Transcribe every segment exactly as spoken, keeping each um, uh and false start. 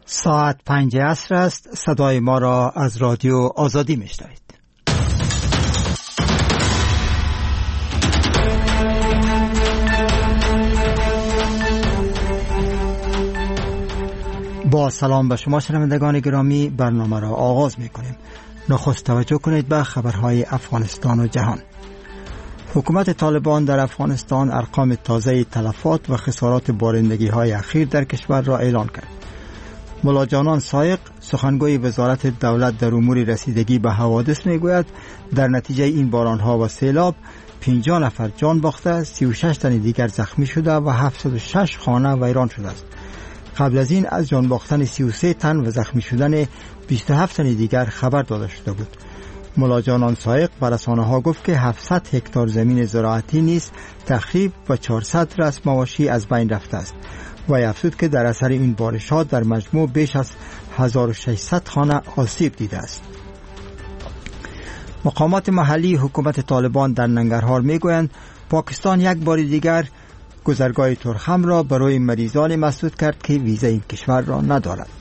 ساعت پنج عصر است. صدای ما را از رادیو آزادی میشنوید. با سلام به شما شنوندگان گرامی، برنامه را آغاز میکنیم. نخست توجه کنید به خبرهای افغانستان و جهان. حکومت طالبان در افغانستان ارقام تازه تلفات و خسارات بارندگی های اخیر در کشور را اعلان کرد. ملا جانان سایق، سخنگوی وزارت دولت در امور رسیدگی به حوادث میگوید در نتیجه این بارانها و سیلاب پنجاه نفر جان باخته، سی و شش تن دیگر زخمی شده و هفتصد و شش خانه ویران شده است. قبل از این از جان باختن سی و سه تن و زخمی شدن بیست و هفت تن دیگر خبر داده شده بود. ملا جانان سایق به رسانه‌ها گفت که هفتصد هکتار زمین زراعتی نیز تخریب و چهارصد رأس مواشی از بین رفته است و افزود که در اثر این بارشات در مجموع بیش از هزار و ششصد خانه آسیب دیده است. مقامات محلی حکومت طالبان در ننگرهار میگویند پاکستان یک بار دیگر گذرگاه ترخم را برای مریضان مسدود کرد که ویزا این کشور را ندارد.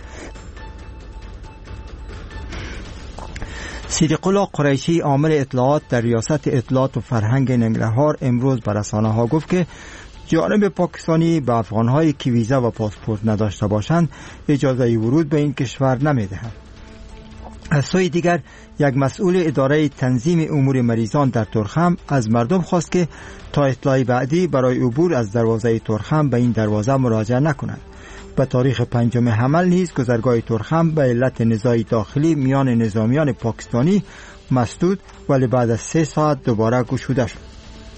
صدیق الله قریشی، عامل اطلاعات در ریاست اطلاعات و فرهنگ ننگرهار، امروز به رسانه‌ها گفت که جانب پاکستانی به افغان‌هایی که ویزا و پاسپورت نداشته باشند اجازه ورود به این کشور نمی‌دهند. از سوی دیگر یک مسئول اداره تنظیم امور مریضان در ترخم از مردم خواست که تا اطلاع بعدی برای عبور از دروازه ترخم به این دروازه مراجعه نکنند. به تاریخ پنجم حمل نیز گذرگاه ترخم به علت نزاع داخلی میان نظامیان پاکستانی مسدود ولی بعد از سه ساعت دوباره گشوده شد.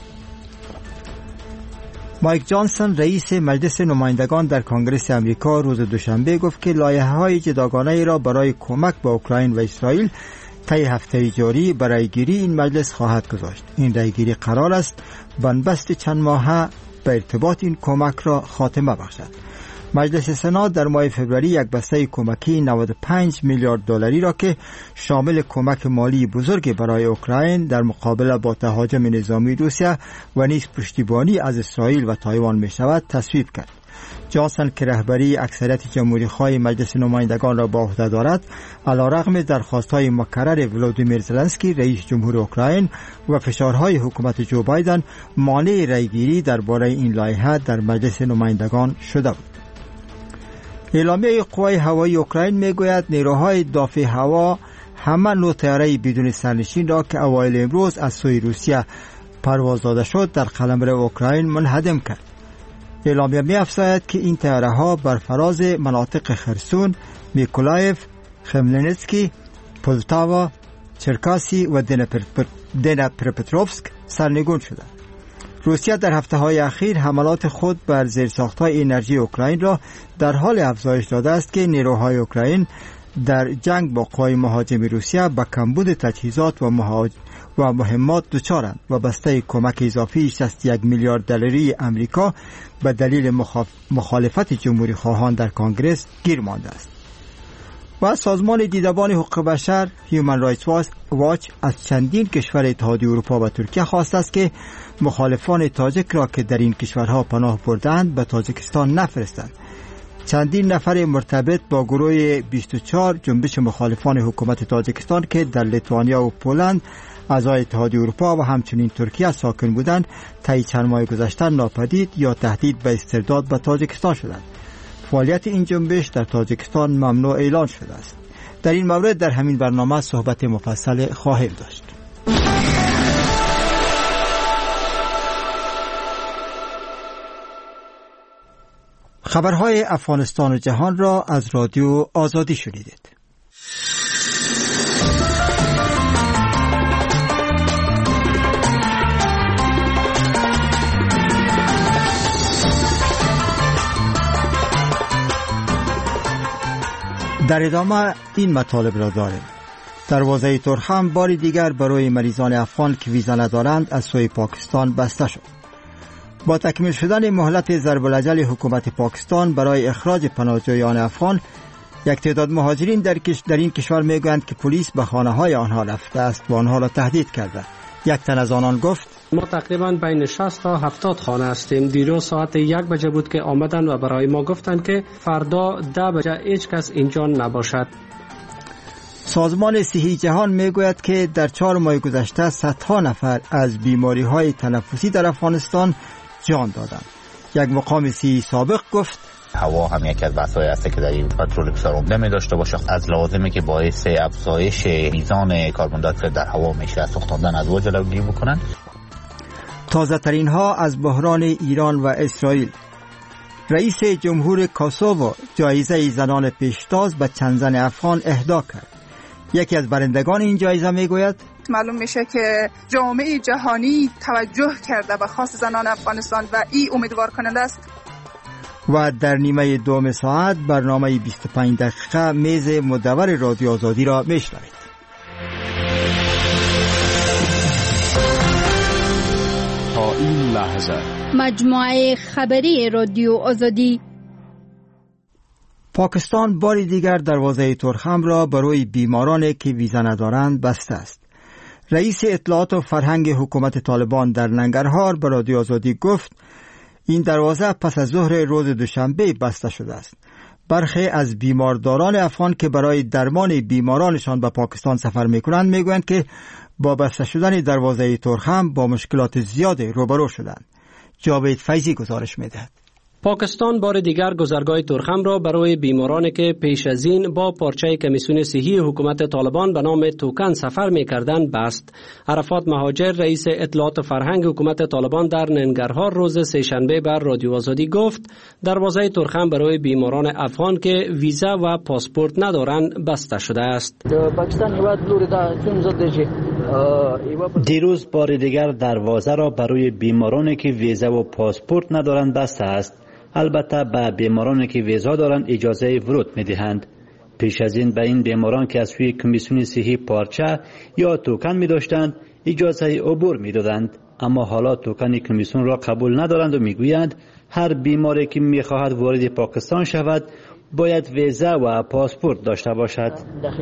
مایک جانسون، رئیس مجلس نمایندگان در کنگره امریکا، روز دوشنبه گفت که لایحه‌های جداگانه را برای کمک به اوکراین و اسرائیل طی هفته جاری به رأیگیری این مجلس خواهد گذاشت. این رأیگیری قرار است بنبست چند ماهه به ارتباط این کمک را خاتمه بخشد. مجلس سنا در ماه فوریه یک بسته کمکی نود و پنج میلیارد دلاری را که شامل کمک مالی بزرگ برای اوکراین در مقابله با تهاجم نظامی روسیه و نیز پشتیبانی از اسرائیل و تایوان می شود تصویب کرد. جانسون که رهبری اکثریت جمهوری‌خواه مجلس نمایندگان را به عهده دارد، علیرغم درخواست‌های مکرر ولودیمیر زلنسکی رئیس جمهور اوکراین و فشارهای حکومت جو بایدن، مانع رأیگیری درباره این لایحه در مجلس نمایندگان شده بود. اعلامیه قوای هوایی اوکراین میگوید نیروهای دافع هوا همه نوع طیاره بدون سرنشین را که اوایل امروز از سوی روسیه پرواز داده شد در قلمرو اوکراین منهدم کرد. اعلامیه می‌افزاید که این طیاره ها بر فراز مناطق خرسون، میکولایف، خملنسکی، پولتاوا، چرکاسی و دنیپروپتروفسک سرنگون شدند. روسیه در هفته‌های اخیر حملات خود بر زیرساخت‌های انرژی اوکراین را در حال افزایش داده است که نیروهای اوکراین در جنگ با قوای مهاجم روسیه به کمبود تجهیزات و مهاج... و مهمات دچارند و بسته کمک اضافی شصت و یک میلیارد دلاری امریکا به دلیل مخاف... مخالفت جمهوری خواهان در کنگره گیر مانده است. و سازمان دیدبان حقوق بشر هیومن رایتس واچ از چندین کشور اتحادیه اروپا و ترکیه خواست است که مخالفان تاجیک را که در این کشورها پناه بردند به تاجیکستان نفرستند. چندین نفر مرتبط با گروه بیست و چهار جنبش مخالفان حکومت تاجیکستان که در لیتوانیا و پولند اعضای اتحادیه اروپا و همچنین ترکیه ساکن بودند طی چند ماه گذشته ناپدید یا تهدید به استرداد به تاجیکستان شدند. فعالیت این جنبش در تاجیکستان ممنوع اعلان شده است. در این مورد در همین برنامه صحبت مفصل خواهیم داشت. خبرهای افغانستان و جهان را از رادیو آزادی شنیدید. در ادامه این مطالب را داریم. دروازه ترخم بار دیگر برای مریضان افغان که ویزا ندارند از سوی پاکستان بسته شد. با تکمیل شدن مهلت ضرب الاجل حکومت پاکستان برای اخراج پناهجویان افغان، یک تعداد مهاجرین در, کش... در این کشور میگویند که پلیس به خانه های آنها رفته است و آنها را تهدید کرده. یک تن از آنان گفت ما تقریبا بین شصت تا هفتاد خانه هستیم. دیروز ساعت یک بجه بود که آمدن و برای ما گفتن که فردا ده بجه هیچ کس اینجا نباشد. سازمان صحی جهان میگوید که در چهار ماه گذشته صدها نفر از بیماری های تنفسی در افغانستان جان دادند. یک مقام صحی سابق گفت هوا هم یکی از بحث‌های است که در این پترول بسیار عمده می داشته باشه، از لازمه که باعث افزایش میزان کربن دی اکساید در هوا میشه، از سوختاندن ادوا جلوگیری بکنن. تازه ترین ها از بحران ایران و اسرائیل. رئیس جمهور کوسوو جایزه زنان پیشتاز به چند زن افغان اهدا کرد. یکی از برندگان این جایزه میگوید معلوم میشه که جامعه جهانی توجه کرده به خاص زنان افغانستان و این امیدوار کننده است. و در نیمه دوم ساعت برنامه بیست و پنج دقیقه میز مدور رادیو آزادی را میشنوید. تا این لحظه مجموعه خبری رادیو آزادی. پاکستان بار دیگر دروازه ترخم را برای بیمارانی که ویزا ندارند بسته است. رئیس اطلاعات و فرهنگ حکومت طالبان در ننگرهار به رادیو آزادی گفت این دروازه پس از ظهر روز دوشنبه بسته شده است. برخی از بیمارداران افغان که برای درمان بیمارانشان به پاکستان سفر میکنند میگویند که با بسته شدن دروازه ترخم با مشکلات زیاد روبرو شدند. جاوید فیضی گزارش میدهد. پاکستان بار دیگر گذرگاه ترخم را برای بیمارانی که پیش از این با پارچه کمیسیون صحی حکومت طالبان به نام توکن سفر می‌کردند بست. عرفات مهاجر رئیس اطلاعات فرهنگ حکومت طالبان در ننگرهار روز سه‌شنبه بر رادیو آزادی گفت دروازه ترخم برای بیماران افغان که ویزا و پاسپورت ندارند بسته شده است. دیروز بار دیگر دروازه را برای بیمارانی که ویزا و پاسپورت ندارند بسته است. البته به بیمارانی که ویزا دارند اجازه ورود می‌دهند. پیش از این به این بیماران که از سوی کمیسیون صحی پارچه یا توکن می‌داشتند اجازه عبور می‌دادند، اما حالا توکن کمیسیون را قبول ندارند و می‌گویند هر بیماری که می‌خواهد وارد پاکستان شود باید ویزا و پاسپورت داشته باشد.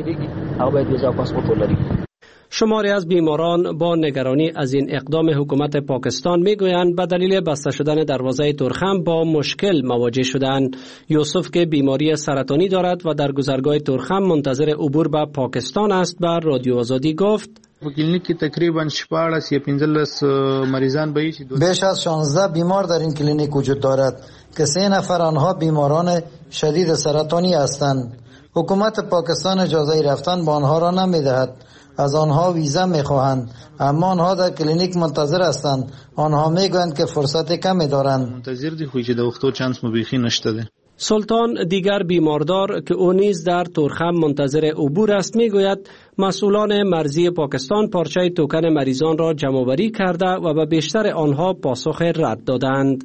شماری از بیماران با نگرانی از این اقدام حکومت پاکستان میگویند به دلیل بسته شدن دروازه ترخم با مشکل مواجه شدند. یوسف که بیماری سرطانی دارد و در گذرگاه ترخم منتظر عبور به پاکستان است به رادیو آزادی گفت کلینیک کې تقریبا شپاړس یا پنځلس مریضان به بیش از شانزده بیمار در این کلینیک وجود دارد که سه نفر آنها بیماران شدید سرطانی هستند. حکومت پاکستان اجازه رفتن به آنها را نمیدهد. از آنها ویزا میخواهند، اما آنها در کلینیک منتظر هستند. آنها میگویند که فرصت کمی دارند. منتظر دی خو چې د وختو چانس مو بیخي نشته ده. سلطان دیگر بیماردار که او نیز در ترخم منتظر عبور است میگوید مسئولان مرزی پاکستان پارچه توکن مریضان را جمع‌آوری کرده و به بیشتر آنها پاسخ رد دادند.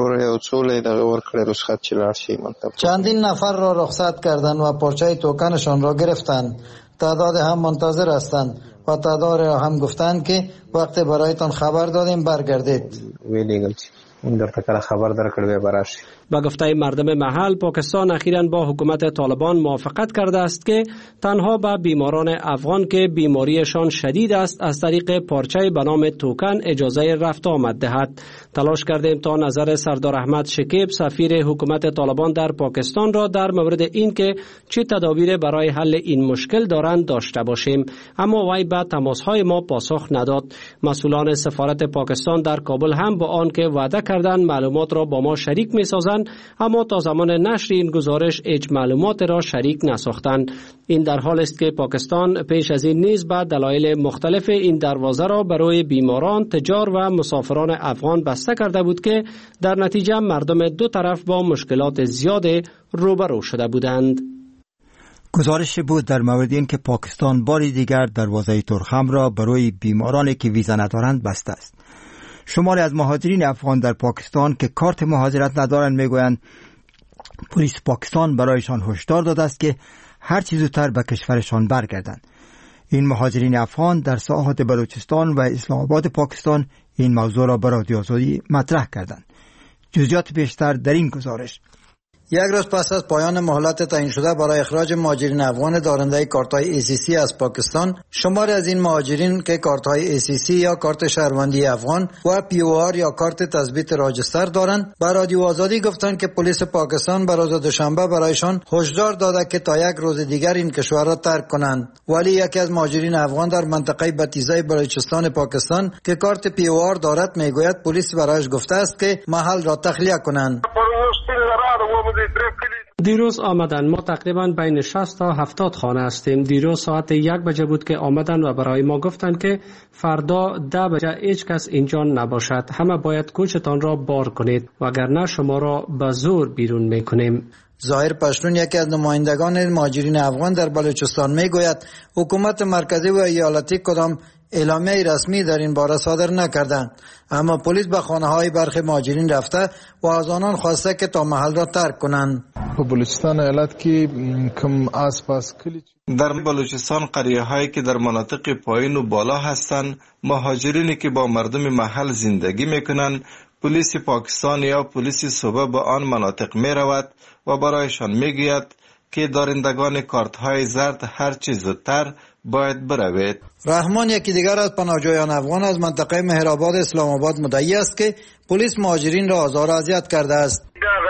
چندین نفر را رخصت کردند و پارچه توکنشان را گرفتند. تعداد هم منتظر هستند و تعداد را هم گفتند که وقت برایتان خبر دادیم برگردید. با گفته مردم محل پاکستان اخیراً با حکومت طالبان موافقت کرده است که تنها به بیماران افغان که بیماریشان شدید است از طریق پارچه به نام توکن اجازه رفت آمد دهد. تلاش کردیم تا نظر سردار احمد شکیب سفیر حکومت طالبان در پاکستان را در مورد این که چه تدابیر برای حل این مشکل دارند داشته باشیم، اما وی به تماس‌های ما پاسخ نداد. مسئولان سفارت پاکستان در کابل هم با آن که وعده کردند معلومات را با ما شریک می‌سازند، اما تا زمان نشر این گزارش هیچ معلومات را شریک نساختند. این در حال است که پاکستان پیش از این نیز به دلایل مختلف این دروازه را برای بیماران، تجار و مسافران افغان بسته کرده بود که در نتیجه مردم دو طرف با مشکلات زیاد روبرو شده بودند. گزارش بود در مورد این که پاکستان بار دیگر دروازه ترخم را برای بیمارانی که ویزا ندارند بسته است. شماری از مهاجرین افغان در پاکستان که کارت مهاجرت ندارند میگویند پلیس پاکستان برایشان هشدار داده است که هر چه زودتر به کشورشان برگردند. این مهاجرین افغان در ساحات بلوچستان و اسلام آباد پاکستان این موضوع را به رادیو آزادی مطرح کردند. جزئیات بیشتر در این گزارش. یک روز پس از پایان مهلت تعیین شده برای اخراج مهاجرین افغان دارنده کارت‌های ای سی سی از پاکستان، شماری از این مهاجرین که کارت‌های ای سی سی یا کارت شهروندی افغان و پی او آر یا کارت تثبیت راجستر دارند، به رادیو آزادی گفتند که پلیس پاکستان به روز دوشنبه برایشان هشدار داده که تا یک روز دیگر این کشور را ترک کنند. ولی یکی از مهاجرین افغان در منطقه بتیزه بلوچستان پاکستان که کارت پی او آر دارد میگوید پلیس برایش گفته است که محل را تخلیه کنند. دیروز آمدن، ما تقریبا بین شصت تا هفتاد خانه هستیم. دیروز ساعت یک بجه بود که آمدن و برای ما گفتند که فردا ده بجه هیچ کس اینجا نباشد، همه باید کوچتان را بار کنید وگرنه شما را به زور بیرون میکنیم. ظاهر پشتون یکی از نمایندگان مهاجرین افغان در بلوچستان میگوید حکومت مرکزی و ایالتی کدام اعلامیه رسمی در این باره صادر نکردند، اما پلیس به خانه های برخی مهاجرین رفته و از آنان خواسته که تا محل را ترک کنند. بلوچستان ایالت که کم آسپاس کلی در بلوچستان قریه هایی که در مناطق پایین و بالا هستند، مهاجرینی که با مردم محل زندگی میکنند، پلیس پاکستان یا پلیس صوبه به آن مناطق می رود و برایشان میگوید که دارندگان کارت های زرد هر چیز زودتر باید بروید. رحمان یکی دیگر از پناهجویان افغان از منطقه مهرآباد اسلام آباد مدعی است که پلیس مهاجرین را آزار و اذیت کرده است.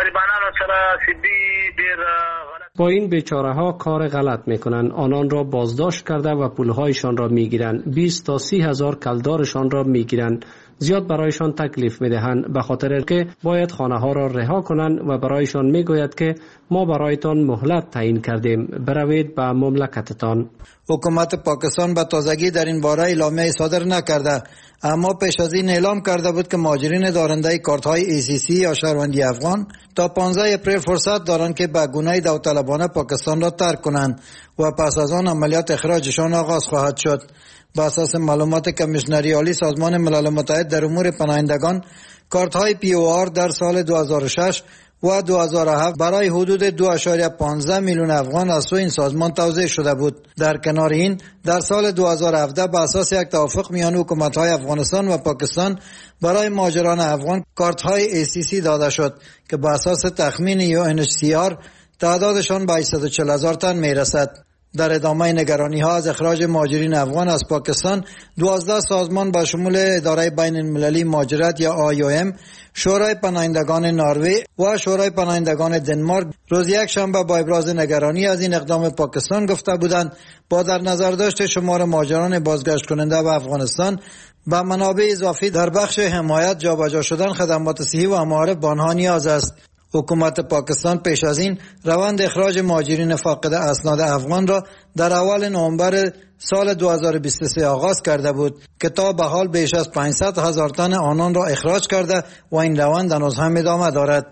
با این بیچاره ها کار غلط میکنند، آنان را بازداشت کرده و پولهایشان را میگیرند، بیست تا سی هزار کلدارشان را میگیرند، زیاد برایشان تکلیف میدهند به خاطر که باید خانه ها را رها کنند و برایشان میگوید که ما برایتان مهلت تعیین کردیم، بروید به مملکتتان. حکومت پاکستان به تازگی در این باره اعلامیه صادر نکرده، اما پیش از این اعلام کرده بود که مهاجرین دارنده کارت های ای سی سی یا شهروندی افغان تا پانزده اپریل فرصت دارند که به گونه داوطلبانه پاکستان را ترک کنند و پس از آن عملیات اخراجشان آغاز خواهد شد. بر اساس معلومات کمیشنری عالی سازمان ملل متحد در امور پناهندگان، کارت های پی او آر در سال دو هزار و شش و دو هزار و هفت برای حدود دو ممیز پانزده میلیون افغان از سوی این سازمان توزیع شده بود. در کنار این، در سال دو هزار و هفده به اساس یک توافق میان حکومت‌های افغانستان و پاکستان برای مهاجران افغان کارت‌های ای سی سی داده شد که به اساس تخمین یو ان اچ سی آر تعدادشان به هشتصد و چهل هزار تن میرسد. در ادامه نگرانی ها از اخراج مهاجرین افغان از پاکستان، دوازده سازمان با شمول اداره بین المللی مهاجرت یا آی او ام، شورای پناهندگان نروژ و شورای پناهندگان دنمارک روز یک شنبه با ابراز نگرانی از این اقدام پاکستان گفته بودند با در نظر داشت شمار مهاجران بازگشت کننده به افغانستان و منابع اضافی در بخش حمایت جابجا شدن خدمات صحی و معارف به آنها نیاز است. حکومت پاکستان پیش از این روند اخراج مهاجرین فاقد اسناد افغان را در اول نوامبر سال دو هزار و بیست و سه آغاز کرده بود که تا به حال بیش از پانصد هزار تن آنان را اخراج کرده و این روند هنوز هم ادامه دارد.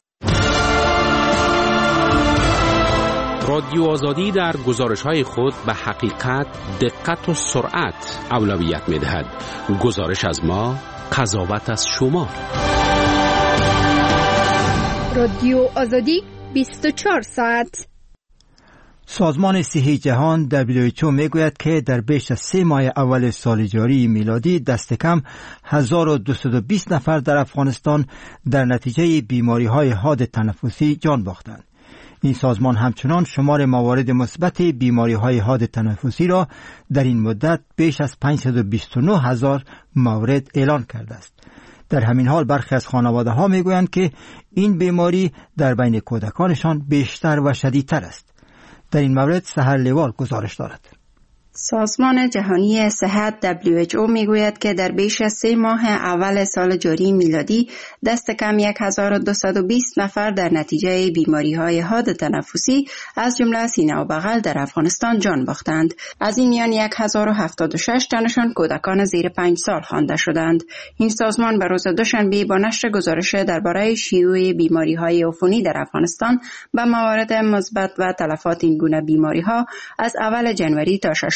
رادیو آزادی در گزارش‌های خود به حقیقت، دقت و سرعت اولویت می‌دهد. گزارش از ما، قضاوت از شما. رادیو آزادی بیست و چهار ساعت. سازمان صحی جهان دبلیو اچ او میگوید که در بیش از سه ماه اول سال جاری میلادی دست کم هزار و دویست و بیست نفر در افغانستان در نتیجه بیماری های حاد تنفسی جان باختند. این سازمان همچنان شمار موارد مثبت بیماری های حاد تنفسی را در این مدت بیش از پانصد و بیست و نه هزار مورد اعلان کرده است. در همین حال برخی از خانواده ها می گویند که این بیماری در بین کودکانشان بیشتر و شدیدتر است. در این مورد سحر لیوال گزارش دارد. سازمان جهانی صحت دبلیو اچ او میگوید که در بیش از سه ماه اول سال جاری میلادی دست کم هزار و دویست و بیست نفر در نتیجه بیماری های حاد تنفسی از جمله سینه و بغل در افغانستان جان باختند. از این میان هزار و هفتاد و شش تنشان کودکان زیر پنج سال خوانده شدند. این سازمان به روز دوشنبه با نشر گزارش درباره شیوع بیماری های عفونی در افغانستان به موارد مثبت و تلفات این گونه بیماری ها از اول جنوری تا ششم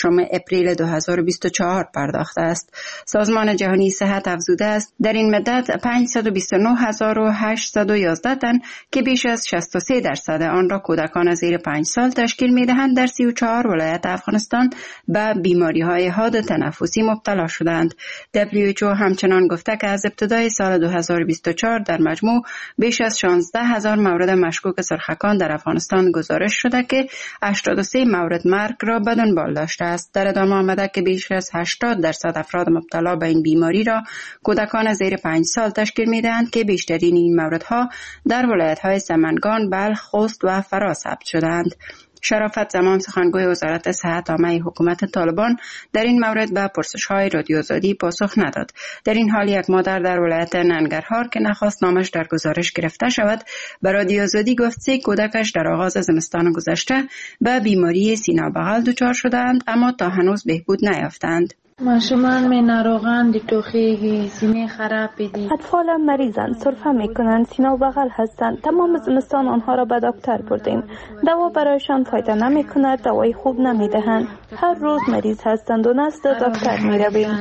ششم اپریل دو هزار و بیست و چهار پرداخته است. سازمان جهانی صحت افزوده است در این مدت پانصد و بیست و نه هزار و هشتصد و یازده تن که بیش از شصت و سه درصد آن را کودکان زیر پنج سال تشکیل می‌دهند در سی و چهار ولایت افغانستان به بیماری‌های حاد تنفسی مبتلا شدند. دبلیو اچ او همچنان گفته که از ابتدای سال دو هزار و بیست و چهار در مجموع بیش از شانزده هزار مورد مشکوک سرخکان در افغانستان گزارش شده که هشتاد و سه مورد مرگ را به دنبال داشته است. در ادامه آمده که بیش از هشتاد درصد افراد مبتلا به این بیماری را کودکان زیر پنج سال تشکیل می‌دهند که بیشترین این موردها در ولایت‌های سمنگان، بلخ، خوست و فرا ثبت شدند. شرافت زمان سخنگوی وزارت صحت عامه حکومت طالبان در این مورد به پرسش‌های رادیو آزادی پاسخ نداد. در این حال یک مادر در ولایت ننگرهار که نخواست نامش در گزارش گرفته شود به رادیو آزادی گفت سه کودکش در آغاز زمستان گذشته به بیماری سینه بغل دچار شدند اما تا هنوز بهبود نیافتند. ماشومان می ناروغان دی توخیگی سینه خراب دی. اطفال مریضند، سرفه می کنند، سینه و بغل هستند. تمام زمستان آنها را به دکتر بردیم. دوا برایشان فایده نمی کند، دوای خوب نمی دهند. هر روز مریض هستند و نزد دکتر می رویم.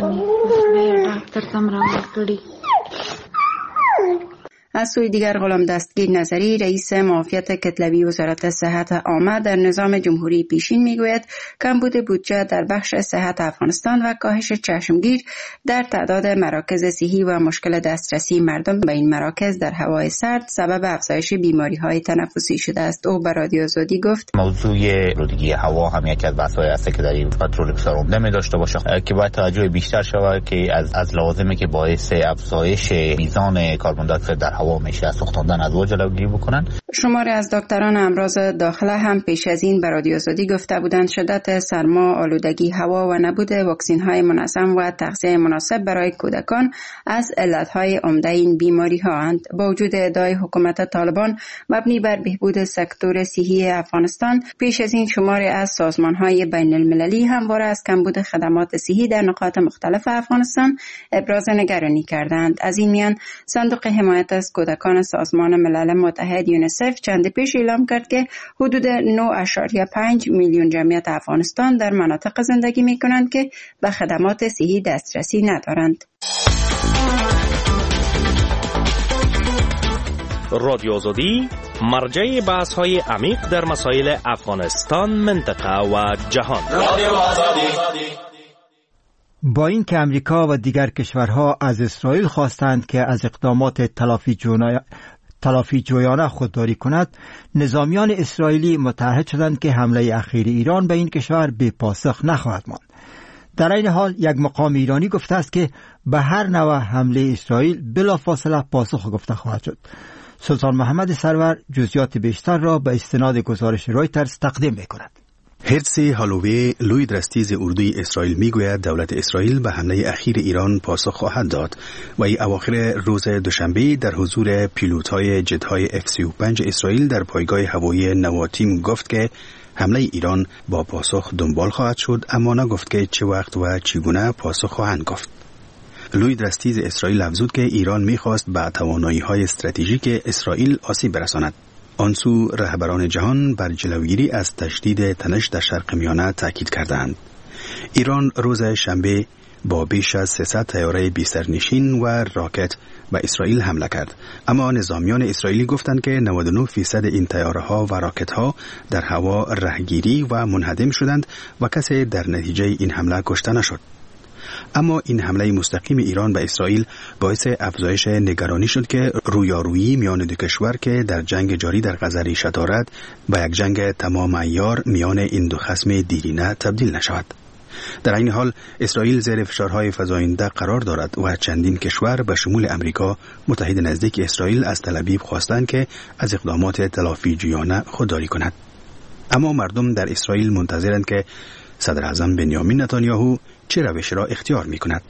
از سوی دیگر غلام دستگیر نظری رئیس معافیت کتلوی وزارت صحت عامه در نظام جمهوری پیشین میگوید کمبود بودجه در بخش صحت افغانستان و کاهش چشمگیر در تعداد مراکز صحی و مشکل دسترسی مردم به این مراکز در هوای سرد سبب افزایش بیماری‌های تنفسی شده است. او به رادیو آزادی گفت موضوع آلودگی هوا هم یکی از بحث‌های است که در این پترول بسیار عمده می داشته باشه که باید توجه بیشتر شود که از از لوازمی که باعث افزایش میزان کربن دی اکساید در هوا میشه از سوختاندن ادوا جلوگیری بکنن. شماری از دکتران امراض داخله هم پیش از این به رادیو آزادی گفته بودند شدت سرما، آلودگی هوا و نبود واکسن‌های منظم و تغذیه مناسب برای کودکان از علت‌های عمده این بیماری‌ها اند. با وجود ادعای حکومت طالبان مبنی بر بهبود سکتور صحی افغانستان، پیش از این شماری از سازمان‌های بین‌المللی همواره از کمبود خدمات صحی در نقاط مختلف افغانستان ابراز نگرانی کردند. از این میان صندوق حمایت از کودکان سازمان ملل متحد یونیسف چند پیش اعلام کرد که حدود نه اشاریه پنج میلیون جمعیت افغانستان در مناطق زندگی می کنند که به خدمات صحی دسترسی ندارند. رادیو آزادی مرجع بحث های عمیق در مسائل افغانستان، منطقه و جهان. رادیو آزادی. با این که امریکا و دیگر کشورها از اسرائیل خواستند که از اقدامات تلافی جویانه تلافی جویانه خودداری کند، نظامیان اسرائیلی متعهد شدند که حمله اخیر ایران به این کشور بی پاسخ نخواهد ماند. در این حال یک مقام ایرانی گفته است که به هر نوع حمله اسرائیل بلافاصله پاسخ گفته خواهد شد. سلطان محمد سرور جزئیات بیشتر را به استناد گزارش رویترز تقدیم می‌کند. هرتزی هالووی لوی درستیز اردوی اسرائیل میگوید دولت اسرائیل به حمله اخیر ایران پاسخ خواهد داد و ای اواخر روز دوشنبه در حضور پیلوت‌های جت‌های اف سی و پنج اسرائیل در پایگاه هوایی نواتیم گفت که حمله ایران با پاسخ دنبال خواهد شد، اما نگفت که چه وقت و چگونه پاسخ خواهند گفت. لوی درستیز اسرائیل افزود که ایران میخواست به توانایی‌های استراتژیک اسرائیل آسیب برساند. آنسو رهبران جهان بر جلوگیری از تشدید تنش در شرق میانه تاکید کردند. ایران روز شنبه با بیش از سیصد طیاره بی سرنشین و راکت به اسرائیل حمله کرد، اما نظامیان اسرائیلی گفتند که نود و نه درصد این طیاره‌ها و راکت‌ها در هوا رهگیری و منهدم شدند و کسی در نتیجه این حمله کشته نشد. اما این حمله مستقیم ایران به اسرائیل باعث افزایش نگرانی شد که رویارویی میان دو کشور که در جنگ جاری در غزه ریشه دارد به یک جنگ تمام عیار میان این دو خصم دیرینه تبدیل نشود. در این حال اسرائیل زیر فشارهای فزاینده قرار دارد و چندین کشور به شمول امریکا متحد نزدیک اسرائیل از تل آویو خواستند که از اقدامات تلافی جویانه خودداری کند. اما مردم در اسرائیل منتظرند که صدر اعظم بنیامین نتانیاهو چه روش را اختیار می کند.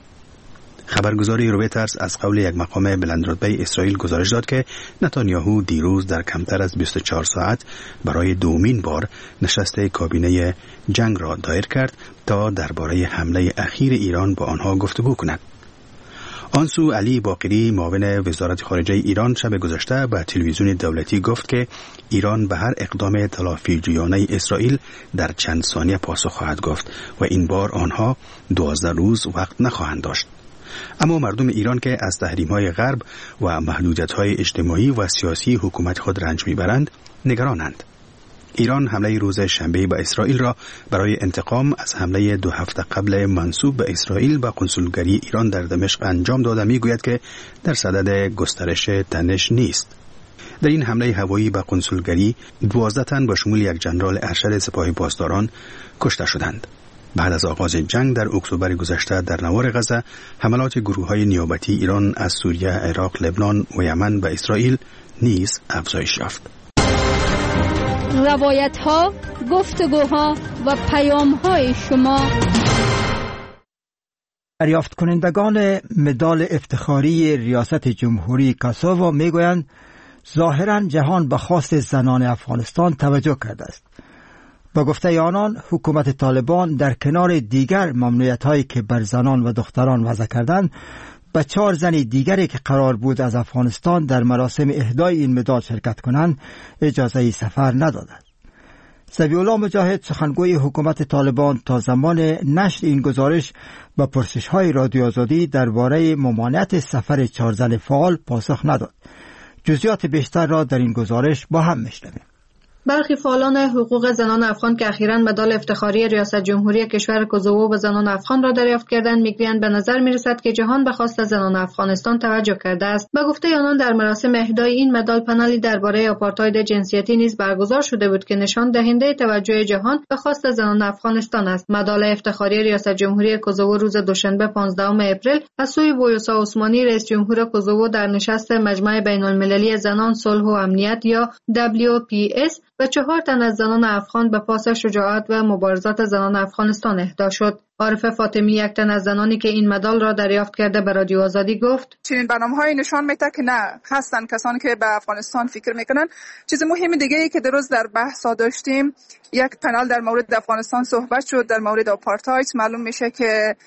خبرگزاری رویترز از قول یک مقام بلندرتبه اسرائیل گزارش داد که نتانیاهو دیروز در کمتر از بیست و چهار ساعت برای دومین بار نشست کابینه جنگ را دایر کرد تا درباره حمله اخیر ایران با آنها گفتگو کند. آنسو علی باقری معاون وزارت خارجه ایران شب گذشته به تلویزیون دولتی گفت که ایران به هر اقدام تلافیجویانه اسرائیل در چند ثانیه پاسخ خواهد گفت و این بار آنها دوازده روز وقت نخواهند داشت. اما مردم ایران که از تحریم‌های غرب و محدودیت‌های اجتماعی و سیاسی حکومت خود رنج می‌برند نگرانند. ایران حمله روز شنبه به اسرائیل را برای انتقام از حمله دو هفته قبل منسوب به اسرائیل به قنسولگری ایران در دمشق انجام داده میگوید که در صدد گسترش تنش نیست. در این حمله هوایی به قنسولگری دوازده تن با شمول یک ژنرال ارشد سپاه پاسداران کشته شدند. بعد از آغاز جنگ در اکتبر گذشته در نوار غزه، حملات گروه‌های نیابتی ایران از سوریه، عراق، لبنان و یمن به اسرائیل نیز افزایش یافت. روایت ها، گفتگوها و پیام های شما. دریافت کنندگان مدال افتخاری ریاست جمهوری کاسوو میگویند ظاهراً جهان به خواست زنان افغانستان توجه کرده است. با گفته آنان حکومت طالبان در کنار دیگر ممنوعیت‌هایی که بر زنان و دختران وضع کردند، به چهار زن دیگری که قرار بود از افغانستان در مراسم اهدای این مدال شرکت کنند اجازه سفر ندادند. ذبیح الله مجاهد سخنگوی حکومت طالبان تا زمان نشر این گزارش به پرسش‌های رادیو آزادی درباره ممانعت سفر چهار زن فعال پاسخ نداد. جزئیات بیشتر را در این گزارش با هم میشنویم. برخی فعالان حقوق زنان افغان که اخیراً مدال افتخاری ریاست جمهوری کشور کوزوو و زنان افغان را دریافت کردند میگویند به نظر میرسد که جهان به خواست زنان افغانستان توجه کرده است. به گفته آنان در مراسم اهدای این مدال پنلی درباره آپارتاید جنسیتی نیز برگزار شده بود که نشان دهنده توجه جهان به خواست زنان افغانستان است. مدال افتخاری ریاست جمهوری کوزوو روز دوشنبه پانزدهم اپریل از سوی بویوسا عثمانی رئیس جمهور کوزوو در نشست مجمع بین‌المللی زنان صلح و امنیت یا دبلیو پی اس و چهار تن از زنان افغان به پاس شجاعت و مبارزات زنان افغانستان اهدا شد. عارفه فاطمی یک تن از زنانی که این مدال را دریافت کرده به رادیو آزادی گفت چنین برنامه‌های نشان میده که نه هستن کسانی که به افغانستان فکر میکنن. چیز مهم دیگه ای که درست در بحث داشتیم، یک پنل در مورد افغانستان صحبت شد در مورد آپارتاید. معلوم میشه که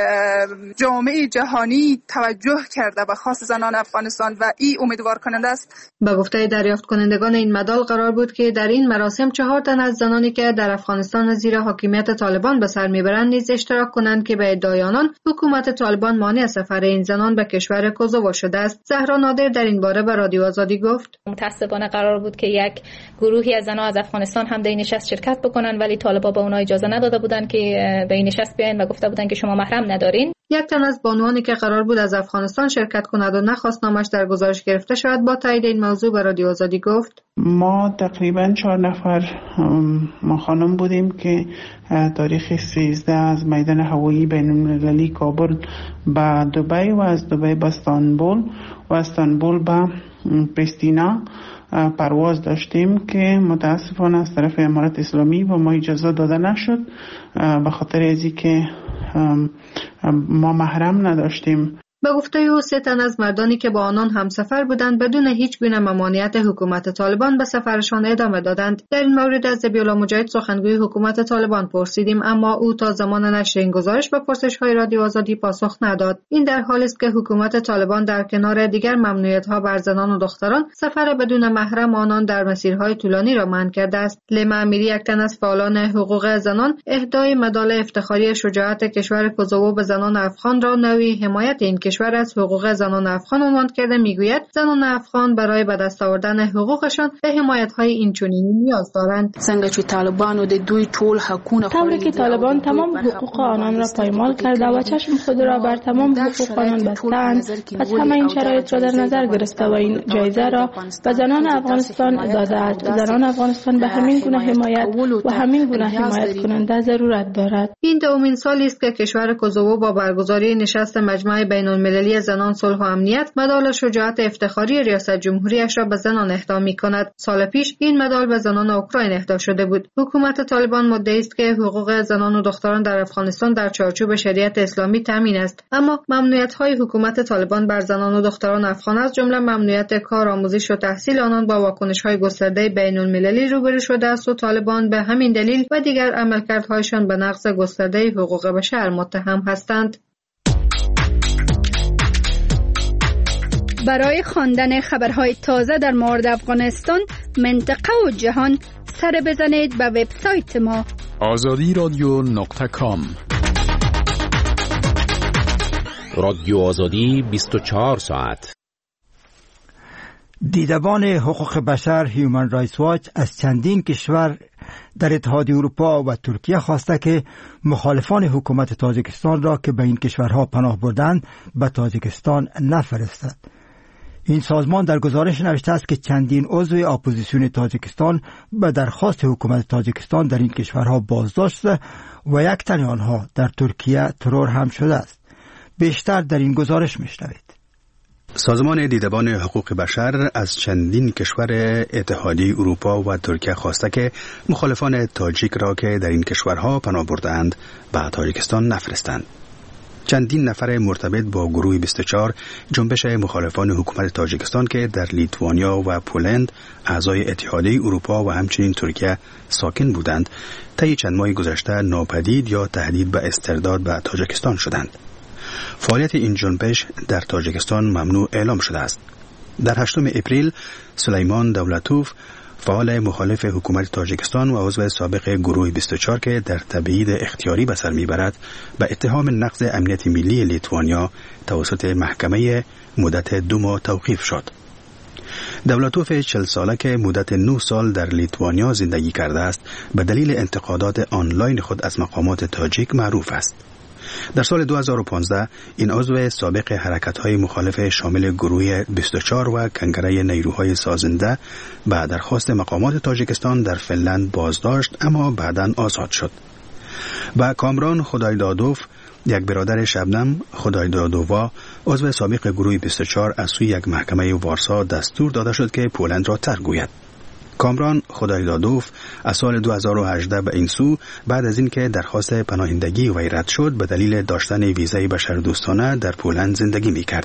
جامعه جهانی توجه کرده به خواست زنان افغانستان و این امیدوار کننده است. به گفته دریافت کنندگان این مدال قرار بود که در این مراسم چهار تن از زنانی که در افغانستان زیر حاکمیت طالبان به سر میبرند نیز اشتراک کنند که به ادعای آنان حکومت طالبان مانع سفر این زنان به کشور کوزوو شده است. زهرا نادر در این باره به رادیو آزادی گفت متأسفانه قرار بود که یک گروهی از زنان از افغانستان هم در این نشست شرکت بکنن، ولی طالبان به اونها اجازه نداده بودند که به این نشست بیاین و گفته بودند که شما محرم ندارین. یک تن از بانوانی که قرار بود از افغانستان شرکت کند و نخواست نامش در گزارش گرفته شود با تایید این موضوع به رادیو آزادی گفت ما تقریبا چهار نفر ما خانم بودیم که تاریخ سیزده از میدان هوایی بین‌المللی کابل به دبی و از دبی به استانبول و استانبول به پریستینا پرواز داشتیم که متاسفانه از طرف امارات اسلامی و ما اجازه داده نشد به خاطر ازی که ما محرم نداشتیم. به گفته او سه تن از مردانی که با آنان همسفر بودند بدون هیچ گونه ممانعت حکومت طالبان به سفرشان ادامه دادند. در این مورد از ذبیح الله مجاهد سخنگوی حکومت طالبان پرسیدیم، اما او تا زمان نشر این گزارش به پرسش‌های رادیو آزادی پاسخ نداد. این در حالی است که حکومت طالبان در کنار دیگر ممنوعیت‌ها بر زنان و دختران سفر بدون محرم آنان در مسیرهای طولانی را منع کرده است. لیما امیری یک تن از فعالان حقوق زنان اهدای مدال افتخاری شجاعت کشور کوزوو به زنان افغان را نوعی حمایت این کشور از حقوق زنان افغان عنوان کرده. میگوید زنان افغان برای به دست آوردن حقوقشان به حمایت‌های اینچنینی نیاز دارند. څنګه چې طالبانو د دوی ټول حقونه طوری که طالبان تمام حقوق آنان را پایمال کرده و چشم خود را بر تمام حقوق آنان بستند، پس همه این شرایط را در نظر گرفته و این جایزه را به زنان افغانستان داده است. زنان افغانستان به همین گونه حمایت و همین گونه حمایت کننده ضرورت دارد. این دومین سالی است که کشور کوزوو با برگزاری نشست مجمع بین‌المللی زنان صلح و امنیت مدال شجاعت افتخاری ریاست جمهوریش را به زنان اهدا می‌کند. سال پیش این مدال به زنان اوکراین اهدا شده بود. حکومت طالبان مدعی است که حقوق زنان و دختران در افغانستان در چارچوب شریعت اسلامی تامین است، اما ممنوعیت‌های حکومت طالبان بر زنان و دختران افغان از جمله ممنوعیت کار، آموزش و تحصیل آنان با واکنش‌های گسترده بین‌المللی روبرو شده است و طالبان به همین دلیل و دیگر عملکردهایشان به نقض گسترده حقوق بشر متهم هستند. برای خواندن خبرهای تازه در مورد افغانستان، منطقه و جهان، سر بزنید به وبسایت ما آزادی رادیو نقطه کام. رادیو آزادی بیست و چهار ساعت. دیدبان حقوق بشر هیومن رایتس واچ از چندین کشور در اتحادیه اروپا و ترکیه خواسته که مخالفان حکومت تاجیکستان را که به این کشورها پناه بردند به تاجیکستان نفرستد. این سازمان در گزارش نوشته است که چندین عضو اپوزیسیون تاجیکستان به درخواست حکومت تاجیکستان در این کشورها بازداشت و یک تن آنها در ترکیه ترور هم شده است. بیشتر در این گزارش میشنوید. سازمان دیدبان حقوق بشر از چندین کشور اتحادیه اروپا و ترکیه خواسته که مخالفان تاجیک را که در این کشورها پناه بردند به تاجیکستان نفرستند. چندین نفر مرتبط با گروه بیست و چهار جنبش مخالفان حکومت تاجیکستان که در لیتوانیا و پولند اعضای اتحادیه اروپا و همچنین ترکیه ساکن بودند، طی چند ماه گذشته ناپدید یا تهدید به استرداد به تاجیکستان شدند. فعالیت این جنبش در تاجیکستان ممنوع اعلام شده است. در هشتم اپریل سلیمان دولتوف، فعال مخالف حکومت تاجیکستان و عضو سابق گروه بیست و چهار که در تبعید اختیاری به سر میبرد، به اتهام نقض امنیت ملی لیتوانیا توسط محکمه مدت دو ماه توقیف شد. دولتوف چهل ساله که مدت نه سال در لیتوانیا زندگی کرده است، به دلیل انتقادات آنلاین خود از مقامات تاجیک معروف است. در سال دو هزار و پانزده این عضو سابق حرکت‌های مخالف شامل گروه بیست و چهار و کنگره نیروهای سازنده به درخواست مقامات تاجیکستان در فنلند بازداشت، اما بعداً آزاد شد. با کامران خدایدادوف، یک برادر شبنم خدایدادووا، عضو سابق گروه بیست و چهار، از سوی یک محکمه وارسا دستور داده شد که پولند را ترک گوید. کامران خدایدادوف از سال دو هزار و هجده به این سو، بعد از اینکه درخواست پناهندگی وی رد شد، به دلیل داشتن ویزای بشردوستانه در پولند زندگی می‌کرد.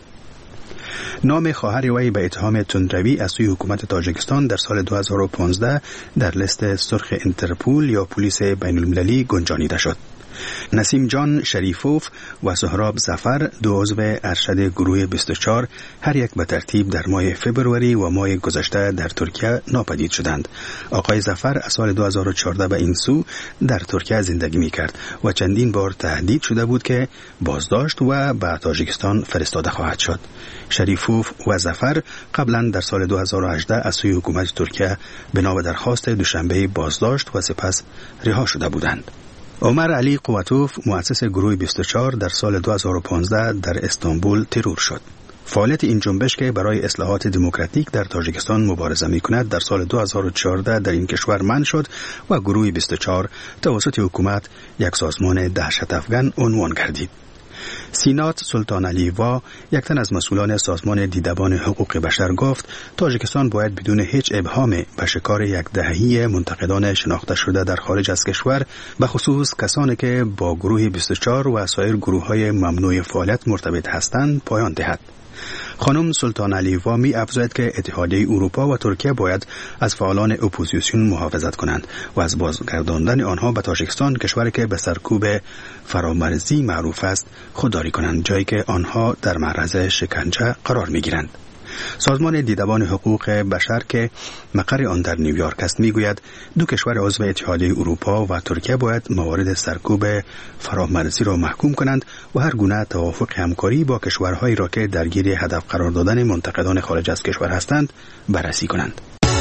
نام خواهر وی به اتهام تندروی از سوی حکومت تاجیکستان در سال دو هزار و پانزده در لیست سرخ انترپول یا پلیس بین المللی گنجانیده شد. نسیم جان شریفوف و سهراب ظفر، دو عضو ارشد گروه بیست و چهار، هر یک به ترتیب در ماه فبروری و ماه گذشته در ترکیه ناپدید شدند. آقای ظفر از سال دو هزار و چهارده به این سو در ترکیه زندگی می کرد و چندین بار تهدید شده بود که بازداشت و به تاجیکستان فرستاده خواهد شد. شریفوف و ظفر قبلا در سال دو هزار و هجده از سوی حکومت ترکیه بنا به درخواست دوشنبه بازداشت و سپس رها شده بودند. عمر علی قوتوف، مؤسس گروه بیست و چهار، در سال دو هزار و پانزده در استانبول ترور شد. فعالیت این جنبش که برای اصلاحات دموکراتیک در تاجیکستان مبارزه می‌کند در سال دو هزار و چهارده در این کشور منع شد و گروه بیست و چهار توسط حکومت یک سازمان دهشت افغان عنوان گردید. سینات سلطان علیوا، یک تن از مسئولان سازمان دیدبان حقوق بشر، گفت تاجیکستان باید بدون هیچ ابهام به شکار یک دهه‌ای منتقدان شناخته شده در خارج از کشور، به خصوص کسانی که با گروه بیست و چهار و سایر گروه‌های ممنوع فعالیت مرتبط هستند، پایان دهد. خانم سلطان علیوا می افزاید که اتحادیه اروپا و ترکیه باید از فعالان اپوزیسیون محافظت کنند و از بازگرداندن آنها به تاجیکستان، کشوری که به سرکوب فرامرزی معروف است، خودداری کنند، جایی که آنها در معرض شکنجه قرار می گیرند. سازمان دیدبان حقوق بشر که مقر آن در نیویورک است میگوید دو کشور عضو اتحادیه اروپا و ترکیه باید موارد سرکوب فرامرزی را محکوم کنند و هر گونه توافق همکاری با کشورهایی را که درگیر هدف قرار دادن منتقدان خارج از کشور هستند بررسی کنند.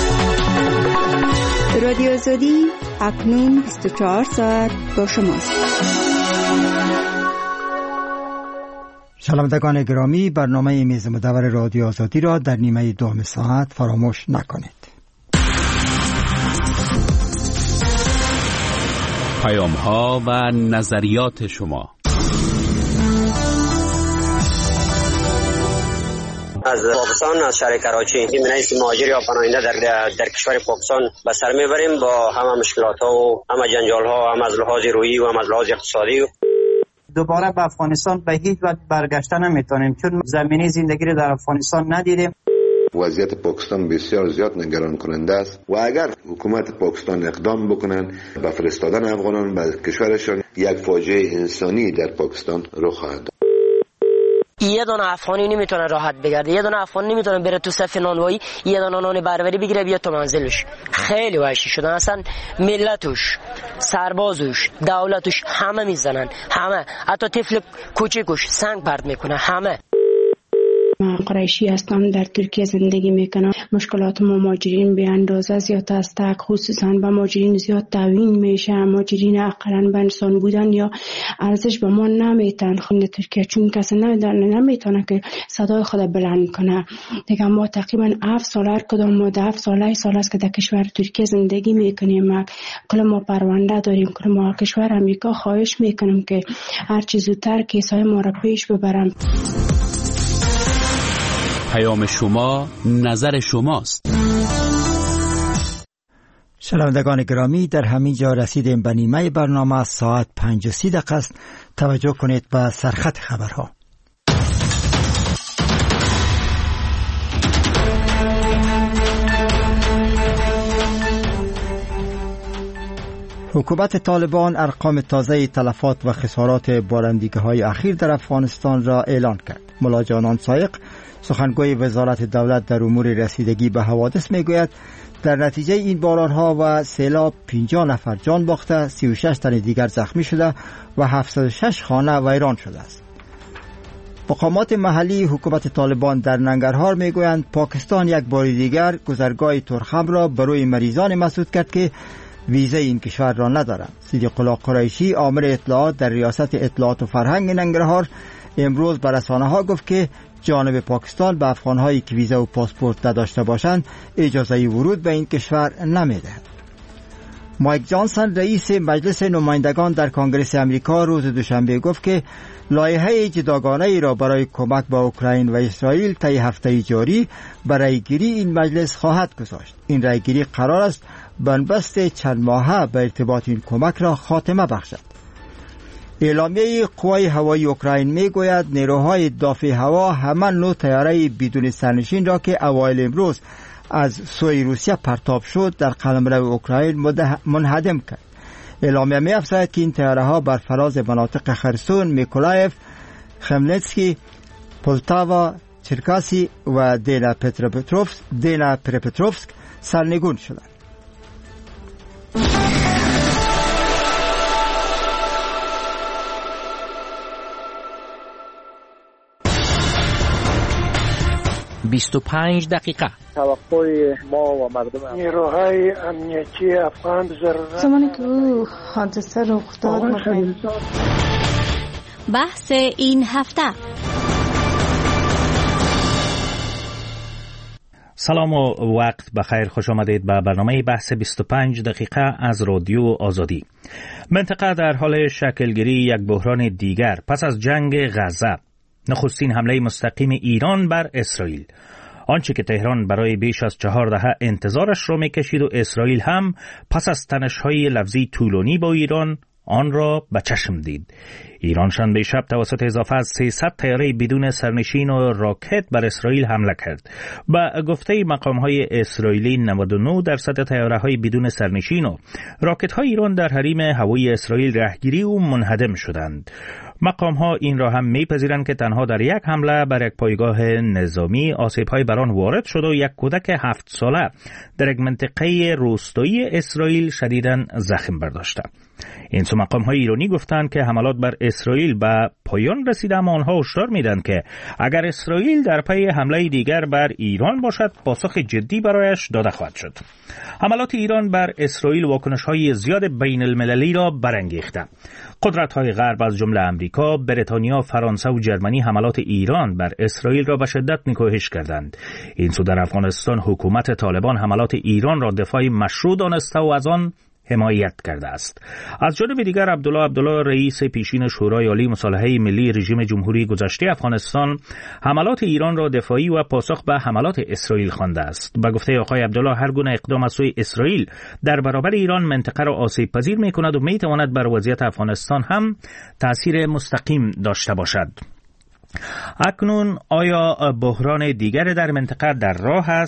رادیو آزادی اکنون بیست و چهار ساعت با شماست. شنوندگان گرامی، برنامه میز مدور رادیو آزادی را در نیمه دوم ساعت فراموش نکنید. پیام ها و نظریات شما. از پاکستان، از شهر کراچی، این منیست مهاجر یا پناهنده در در کشور پاکستان به سر میبریم با همه مشکلات ها و همه جنجال ها، هم از لحاظ روحی و هم از لحاظ اقتصادی. دوباره به افغانستان به هیچ وجه برگشته نمیتونیم، چون زمینی زندگی رو در افغانستان ندیدیم. وضعیت پاکستان بسیار زیاد نگران کننده است و اگر حکومت پاکستان اقدام بکنن به فرستادن افغانان به کشورشان، یک فاجعه انسانی در پاکستان رخ خواهد داد. یه دونه افغانی نمیتونه راحت بگرده، یه دونه افغانی نمیتونه بره تو صف نانوایی یه دونه نان بربری بگیره بیاد تو منزلش. خیلی وحشی شدن، اصلا ملتش، سربازش، دولتش همه میزنن، همه، حتی طفل کوچیکش سنگ پرت میکنه، همه. من قریشی هستم، در ترکیه زندگی میکنم. مشکلات ما مهاجرین به اندازه زیاد است، خصوصا به مهاجرین زیاد تعیین میشه. مهاجرین اقلا به انسان بودن یا ارزش به ما نمیتن خود ترکیه، چون کسی نمیتونه که صدای خود بلند کنه. دیگه ما تقریبا هفت سال هر کدام ما هفت سال سال است که در کشور ترکیه زندگی میکنیم. کل ما پرونده داریم، کل ما کشور امریکا خواهش میکنیم که هر چیز زودتر کیسای ما را پیش ببرم. پیام شما، نظر شماست. شنوندگان گرامی، در همین جا رسیدیم به نیمه برنامه. ساعت پنج و سی دقیقه است. توجه کنید به سرخط خبرها. حکومت طالبان ارقام تازه تلفات و خسارات بارندگی‌های اخیر در افغانستان را اعلان کرد. ملا جانان سایق، سخنگوی وزارت دولت در امور رسیدگی به حوادث، میگوید در نتیجه این بارانها و سیلاب پنجاه نفر جان باخته، سی و شش تن دیگر زخمی شده و هفتصد و شش خانه ویران شده است. مقامات محلی حکومت طالبان در ننگرهار میگویند پاکستان یک بار دیگر گذرگاه ترخم را برای مریضان مسدود کرد که ویزه این کشور را ندارند. صدیق الله قریشی، آمر اطلاعات در ریاست اطلاعات و فرهنگ ننگرهار، امروز به رسانه‌ها گفت که جانب پاکستان به افغان‌هایی که ویزا و پاسپورت نداشته باشند اجازه ورود به این کشور نمی‌دهد. مایک جانسون، رئیس مجلس نمایندگان در کنگره آمریکا، روز دوشنبه گفت که لایحه جداگانه‌ای را برای کمک به اوکراین و اسرائیل طی هفته جاری برای گیری این مجلس خواهد گذاشت. این رایگیری قرار است بنبست چند ماهه به ارتباط این کمک را خاتمه بخشد. اعلامیه قوای هوایی اوکراین میگوید نیروهای دافع هوا همان نوع طیاره بدون سرنشین را که اوایل امروز از سوی روسیه پرتاب شد در قلمرو اوکراین منهدم کرد. اعلامیه می افزاید که این طیاره ها بر فراز مناطق خرسون، میکولایف، خملنسکی، پولتاوا، چرکاسی و دینا پتروپتروفسک دینا پتروپتروفسک سرنگون شدند. بیست و پنج دقیقه. توقع ما و مردم نیروهای امنیتی افغان ضرورت زمانی که او حادثه رخ داد. بحث این هفته. سلام و وقت بخیر، خوش آمدید به برنامه بحث بیست و پنج دقیقه از رادیو آزادی. منطقه در حال شکلگیری یک بحران دیگر پس از جنگ غزه. نخستین حمله مستقیم ایران بر اسرائیل، آنچه که تهران برای بیش از چهار دهه انتظارش را میکشید و اسرائیل هم پس از تنش‌های لفظی طولانی با ایران آن را به چشم دید. ایران شنبه شب توسط اضافه از سیصد طیاره بدون سرنشین و راکت بر اسرائیل حمله کرد. با گفته مقام‌های اسرائیلی نود و نه درصد طیاره‌های بدون سرنشین و راکت‌های ایران در حریم هوایی اسرائیل رهگیری و منهدم شدند. مقام‌ها این را هم می‌پذیرند که تنها در یک حمله بر یک پایگاه نظامی آسیب‌های بر آن وارد شد و یک کودک هفت ساله در یک منطقه روستایی اسرائیل شدیداً زخم برداشته. این سو مقام‌های ایرانی گفتند که حملات بر اسرائیل به پایان رسیده، اما آنها هشدار میدن که اگر اسرائیل در پی حمله دیگر بر ایران باشد پاسخ جدی برایش داده خواهد شد. حملات ایران بر اسرائیل واکنش‌های زیاد بین المللی را برانگیخته. قدرت‌های غرب از جمله امریکا، بریتانیا، فرانسه و جرمنی حملات ایران بر اسرائیل را به شدت نکوهش کردند. این سو در افغانستان حکومت طالبان حملات ایران را دفاع مشروع دانسته و از آن حمایت کرده است. از جانب دیگر عبدالله عبدالله رئیس پیشین شورای عالی مصالحه ملی رژیم جمهوری گذشته افغانستان حملات ایران را دفاعی و پاسخ به حملات اسرائیل خوانده است. به گفته آقای عبدالله هر گونه اقدام از سوی اسرائیل در برابر ایران منطقه را آسیب پذیر می‌کند و می‌تواند بر وضعیت افغانستان هم تأثیر مستقیم داشته باشد. اکنون آیا بحران دیگر در منطقه در راه است؟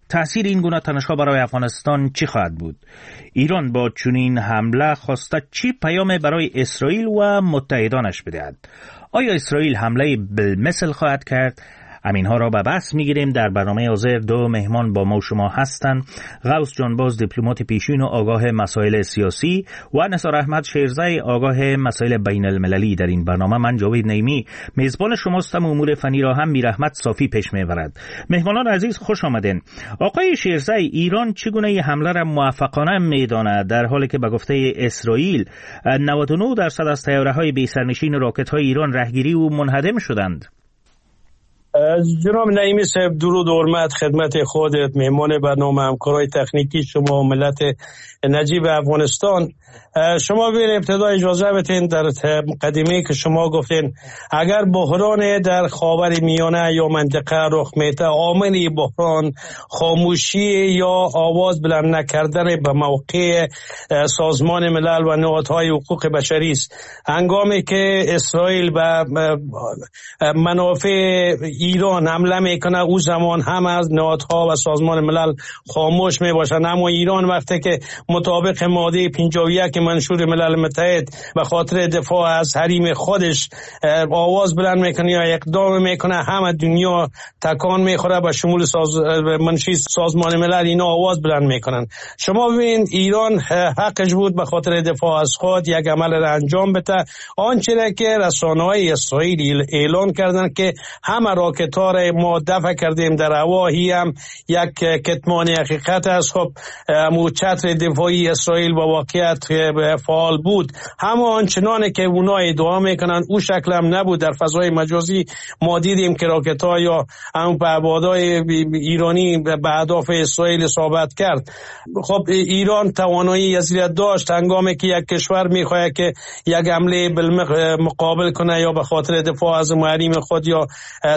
تأثیر این گونه تنش‌ها برای افغانستان چی خواهد بود؟ ایران با چنین حمله خواسته چی پیام برای اسرائیل و متحدانش بدهد؟ آیا اسرائیل حمله بالمثل خواهد کرد؟ همینها را به بحث میگیریم. در برنامه حاضر دو مهمان با ما شما هستند: غوث جانباز، دیپلمات پیشین و آگاه مسائل سیاسی، و نثار احمد شیرزی، آگاه مسائل بین المللی. در این برنامه من جاوید نعیمی میزبان شماستم. امور فنی را هم میر احمد صافی پیش میبرد. مهمانان عزیز خوش آمدین. آقای شیرزی، ایران چگونه این حمله را موفقانه میداند در حالی که به گفته اسرائیل نود و نه درصد از طیاره‌های بی سرنشین راکت‌های ایران رهگیری و منهدم شدند؟ جناب نعیمی صاحب، درود و حرمت خدمت خودت، مهمان برنامه، همکارای تکنیکی شما و ملت نجیب افغانستان. شما ببین، ابتدا اجازه بدین در مقدمه که شما گفتین اگر بحران در خاور میانه یا منطقه رخ میده، عامل بحران خاموشی یا آواز بلند نکردن به موقع سازمان ملل و نهادهای حقوق بشری است. هنگامی که اسرائیل به منافع ایران حمله میکنه، او زمان هم از نهادها و سازمان ملل خاموش میباشند. اما ایران وقتی که مطابق ماده پنجاه و یک منشور ملل متحد به خاطر دفاع از حریم خودش آواز بلند میکنه یا اقدام میکنه، همه دنیا تکان میخوره، به شمول ساز... منشی سازمان ملل اینا آواز بلند میکنن. شما ببین، ایران حقش بود به خاطر دفاع از خود یک عمل را انجام بده. آنچه که رسانه‌های اسرائیل اعلان کردن که همه راکت‌ها را ما دفع کردیم در هوا، هی هم یک کتمان حقیقت است. خب مو چتر دفاعی اسرائیل با واقعیت فعال بود، همه آنچنانه که اونا ادعا میکنن او شکل هم نبود. در فضای مجازی ما دیدیم که راکت‌ها یا هم پهپادهای ایرانی به اهداف اسرائیل اصابت کرد. خب ایران توانایی ازیت داشت هنگامی که یک کشور میخواد که یک حمله بالمقابل کنه یا به خاطر دفاع از حریم خود یا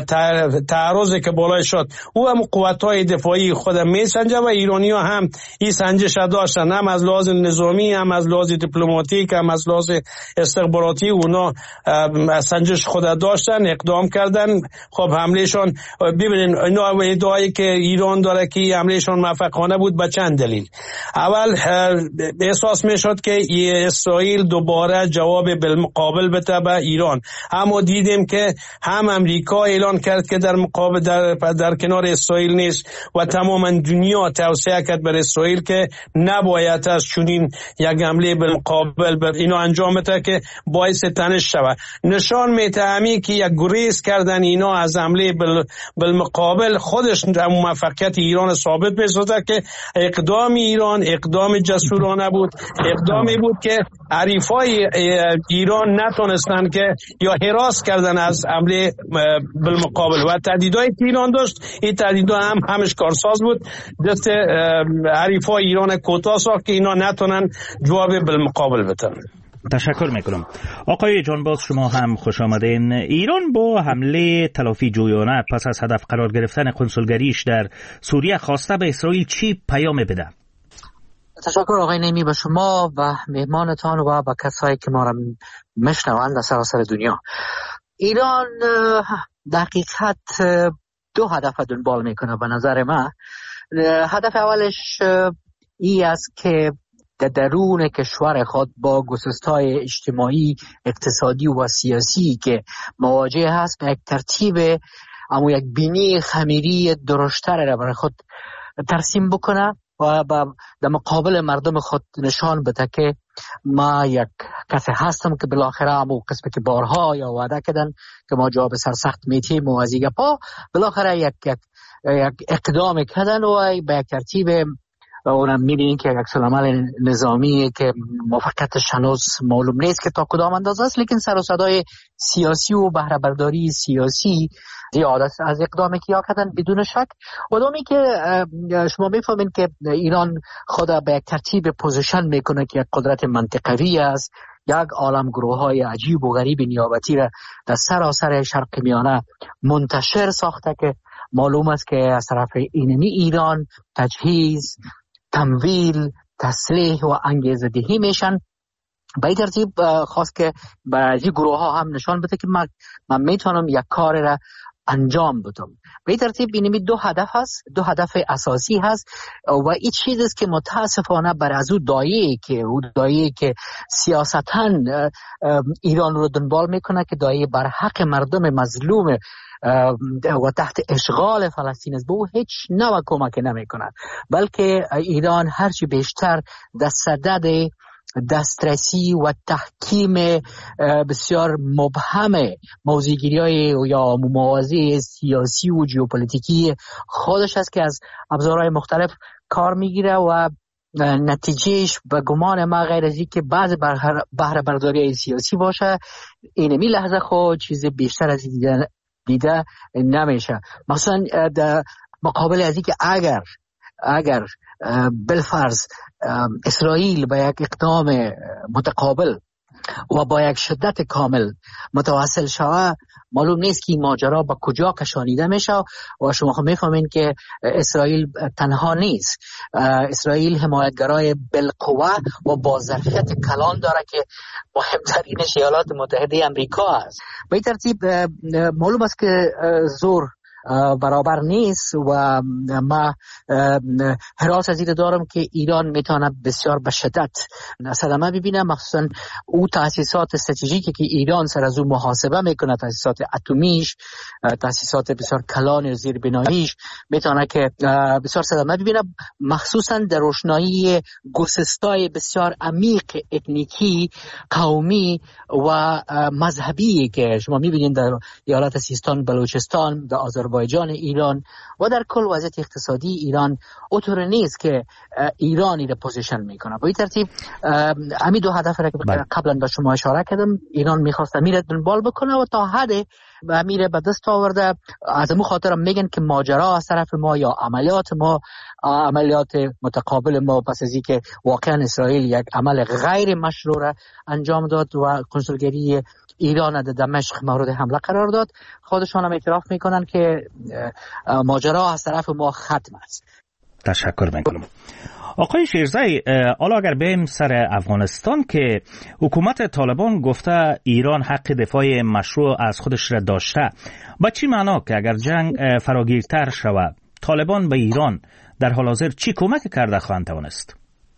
تعرضی که بالای شد، او هم قوت‌های دفاعی خود میسنجه و ایرانی‌ها هم این سنجش داشتن، هم از لحاظ نظامی، هم از لحاظ دیپلماتیک، هم از لحاظ استخباراتی. اونا سنجش خود داشتن، اقدام کردن. خب حملهشون ببینید، اینا ادعایی که ایران داره که حملهشون موفقانه بود به چند دلیل. اول احساس میشد که اسرائیل دوباره جواب بالمقابل بده به ایران، اما دیدیم که هم امریکا اعلان کرد که در مقابل در, در کنار اسرائیل نیست و تماما دنیا توصیه کرد بر اسرائیل که نباید از چنین یک حمله بالمقابل بر اینا انجام بده که باعث تنش شود. نشان میده همی که یک گریز کردن اینا از حمله بالمقابل خودش موفقیت ایران ثابت بسازه که اقدام ایران اقدام جسورانه بود، اقدامی بود که حریفای ایران نتونستن که یا هراس کردن از حمله بالمقابل. و تهدیدهای که ایران داشت، این تهدیدها هم همش کارساز بود، دست حریفای ایران کوتاه ساخت که اینا نتونن جواب بالمقابل بدن. تشکر میکنم. آقای جانباز، شما هم خوش آمدین. ایران با حمله تلافی جویانه پس از هدف قرار گرفتن کنسولگریش در سوریه خواسته به اسرائیل چی پیام بده؟ تشکر آقای نعیمی به شما و مهمانتان و با کسایی که ما را میشنوند در سراسر دنیا. ایران دقیقاً دو هدف دنبال میکنه به نظر من. هدف اولش ای است که در درون کشور خود با گسستای اجتماعی، اقتصادی و سیاسی که مواجه هست به یک ترتیب اما یک بینی خمیری درشتر را برای خود ترسیم بکنه و در مقابل مردم خود نشان بده که ما یک کسی هستم که بالاخره همون قسمی که بارها یا وعده کردن که ما جواب سرسخت میتیم و از این گپا بالاخره یک, یک, یک اقدام کردن و به یک ترتیب و اونم میبینین که یک سلامل نظامی که موفقیتش هنوز معلوم نیست که تا کدام اندازه است، لیکن سر و صدای سیاسی و بهره برداری سیاسی زیاد است از اقدامی که یا کردن بدون شک. و دومی که شما میفهمین که ایران خود به یک ترتیب پوزیشن میکنه که یک قدرت منطقوی است، یک عالم گروه های عجیب و غریب نیابتی را در سراسر شرق میانه منتشر ساخته که معلوم است که از طرف اینمی ایران تجهیز، تمویل، تسلیح و انگیزه دهی میشن. به این ترتیب خواست که برای گروه ها هم نشان بده که من, من میتونم یک کار را انجام بدم. به این ترتیب اینمی دو هدف هست، دو هدف اساسی هست و این چیزی است که متاسفانه بر از او دایه که او دایه که سیاستاً ایران رو دنبال میکنه که دایه بر حق مردم مظلوم و تحت اشغال فلسطین است، به او هیچ نوع کمک نمیکنه، بلکه ایران هرچی بیشتر در صدد دسترسی و تحکیم بسیار مبهم موضوعگیری‌های یا موازی سیاسی و ژئوپلیتیکی خودش است که از ابزارهای مختلف کار میگیره و نتیجهش به گمان ما غیر از این که بعض بهره برداری سیاسی باشه، اینمی لحظه خود چیز بیشتر از دیده, دیده نمیشه. مثلا در مقابل از این که اگر اگر بالفرض اسرائیل با یک اقدام متقابل و با یک شدت کامل متواصل شوه، معلوم نیست که این ماجرا با کجا کشانیده میشه و شما خب میفهمین که اسرائیل تنها نیست. اسرائیل حمایتگرای بالقوه و با ظرفیت کلان داره که مهمترینش ایالات متحده امریکا است. به این ترتیب معلوم است که زور برابر نیست و ما حراس از این دارم که ایران میتونه بسیار به شدت صدمه ببینه، مخصوصا او تاسیسات استراتژیکی که ایران سر از او محاسبه میکنه، تاسیسات اتمیش، تاسیسات بسیار کلان زیر بناییش، میتونه که بسیار صدمه ببینه، مخصوصا در روشنایی گسستای بسیار عمیق اتنیکی، قومی و مذهبی که شما میبینید در ایالات سیستان، بلوچستان، در آذربایجان ایران و در کل وضعیت اقتصادی ایران اونطور نیست که ایران این پوزیشن میکنه. با این ترتیب همین دو هدف را که قبلا به شما اشاره کردم ایران میخواست میره دنبال بکنه و تا حد میره به دست آورده. از امو خاطر میگن که ماجرا از طرف ما یا عملیات ما، عملیات متقابل ما پس از اینکه واقعا اسرائیل یک عمل غیر مشروع انجام داد و کنسولگری ایران در دمشق مورد حمله قرار داد، خودشان هم اعتراف میکنن که ماجرا از طرف ما ختم است. تشکر میکنم. آقای شیرزایی، حالا اگر بریم سر افغانستان که حکومت طالبان گفته ایران حق دفاع مشروع از خودش را داشته، با چی معنا که اگر جنگ فراگیرتر شود طالبان به ایران در حال حاضر چی کمک کرده خواهند توانست؟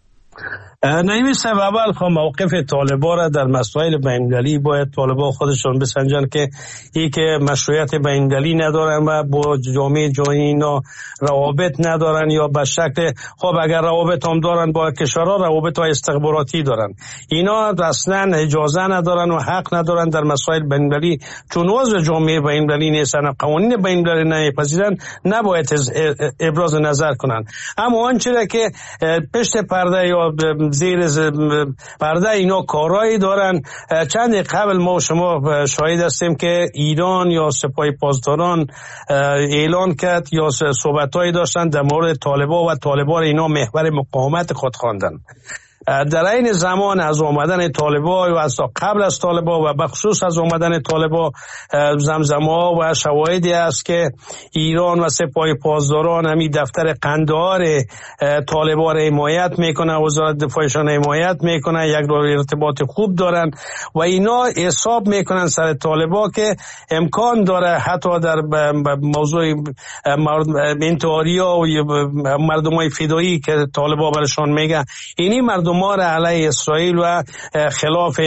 نمیشه اول خواهم موقف طالبا را در مسائل بین‌المللی باید طالبا خودشون بسنجن که ای که مشروعیت بین‌المللی ندارن و با جامعه جهانی اینا روابط ندارن یا به شکل خب اگر روابط هم دارن با کشورها روابط های استخباراتی دارن، اینا اصلا اجازه ندارن و حق ندارن در مسائل بین‌المللی، چون عضو جامعه بین‌المللی نیستن و قوانین بین‌المللی نمیپذیرن نباید ابراز نظر کنن. اما آنچه که پشت پرده یا زیر پرده اینا کارایی دارن، چند قبل ما شما شاهد هستیم که ایران یا سپاه پاسداران اعلان کرد یا صحبتایی داشتن در مورد طالبان و طالبان اینا محور مقاومت خود خواندن. در این زمان از آمدن طالبان و از قبل از طالبان و بخصوص از آمدن طالبان زمزمه‌ها و شواهدی است که ایران و سپاه پاسداران همین دفتر قندهار طالبان را حمایت میکنه، وزارت دفاعشان حمایت میکنه، یک راه ارتباط خوب دارن و اینا حساب میکنن سر طالبان که امکان داره حتی در موضوع انتحاریا و مردمای فدایی که طالبان برشان میگه، اینی مردم ما را علیه اسرائیل و خلاف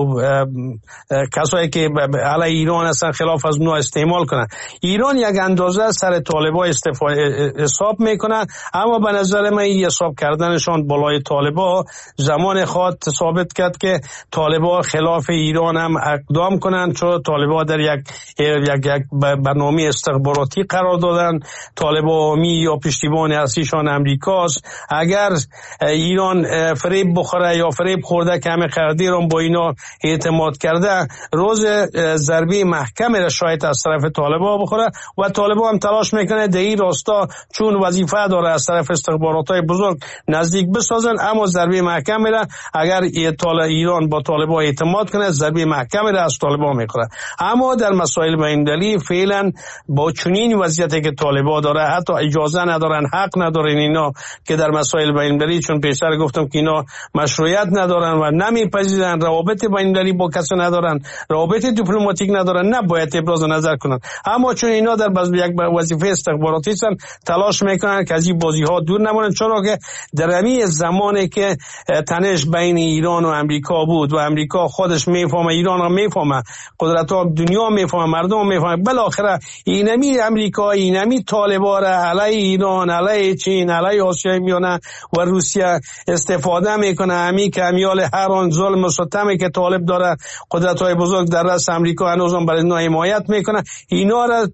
کسایی که علیه ایران هستن خلاف از اونها استعمال کنن. ایران یک اندازه سر طالبان حساب میکنه، اما به نظر من این حساب کردنشان بالای طالبان زمان خواهد ثابت کرد که طالبان خلاف ایران هم اقدام کنن، چون طالبان در یک یک یک برنامه استخباراتی قرار دادن. طالبان می یا پشتیبان اصلیشان امریکاست. اگر ایران فریب بخوره یا فریب خورده که همه قراردادم با اینا اعتماد کرده، روز ضربه محکم را شاید از طرف طالبان بخوره و طالبان هم تلاش میکنه در این راستا چون وظیفه داره از طرف استخبارات‌های بزرگ نزدیک بسازن، اما ضربه محکم را اگر ایران با طالبان اعتماد کنه ضربه محکم را از طالبان میخوره. اما در مسائل بین‌المللی فعلا با چنین وضعیتی که طالبان داره حتی اجازه ندارن، حق ندارن اینا که در مسائل بین‌المللی، چون پیشتر گفتم که اینا اینها مشروعیت ندارن و نمیپذیرن، روابط بین‌المللی با کسی ندارن، روابط دیپلماتیک ندارن، نباید ابراز نظر کنن. اما چون اینا در باز یک وظیفه استخباراتی هستن، تلاش میکنن که از این بازی ها دور نمونن، چون که در همین زمانی که تنش بین ایران و امریکا بود و امریکا خودش میفهمه، ایران هم میفهمه، قدرت ها دنیا میفهمه، مردم هم میفهمه، بالاخره اینمی امریکا اینمی طالبا را علیه ایران، علیه چین، علیه آسیای میانه و روسیه استفاده میکنه. همی که امیال هر آن ظلم و ستمی که طالب داره قدرت های بزرگ در رأس امریکا هنوز هم برای اینا حمایت میکنه، اینا را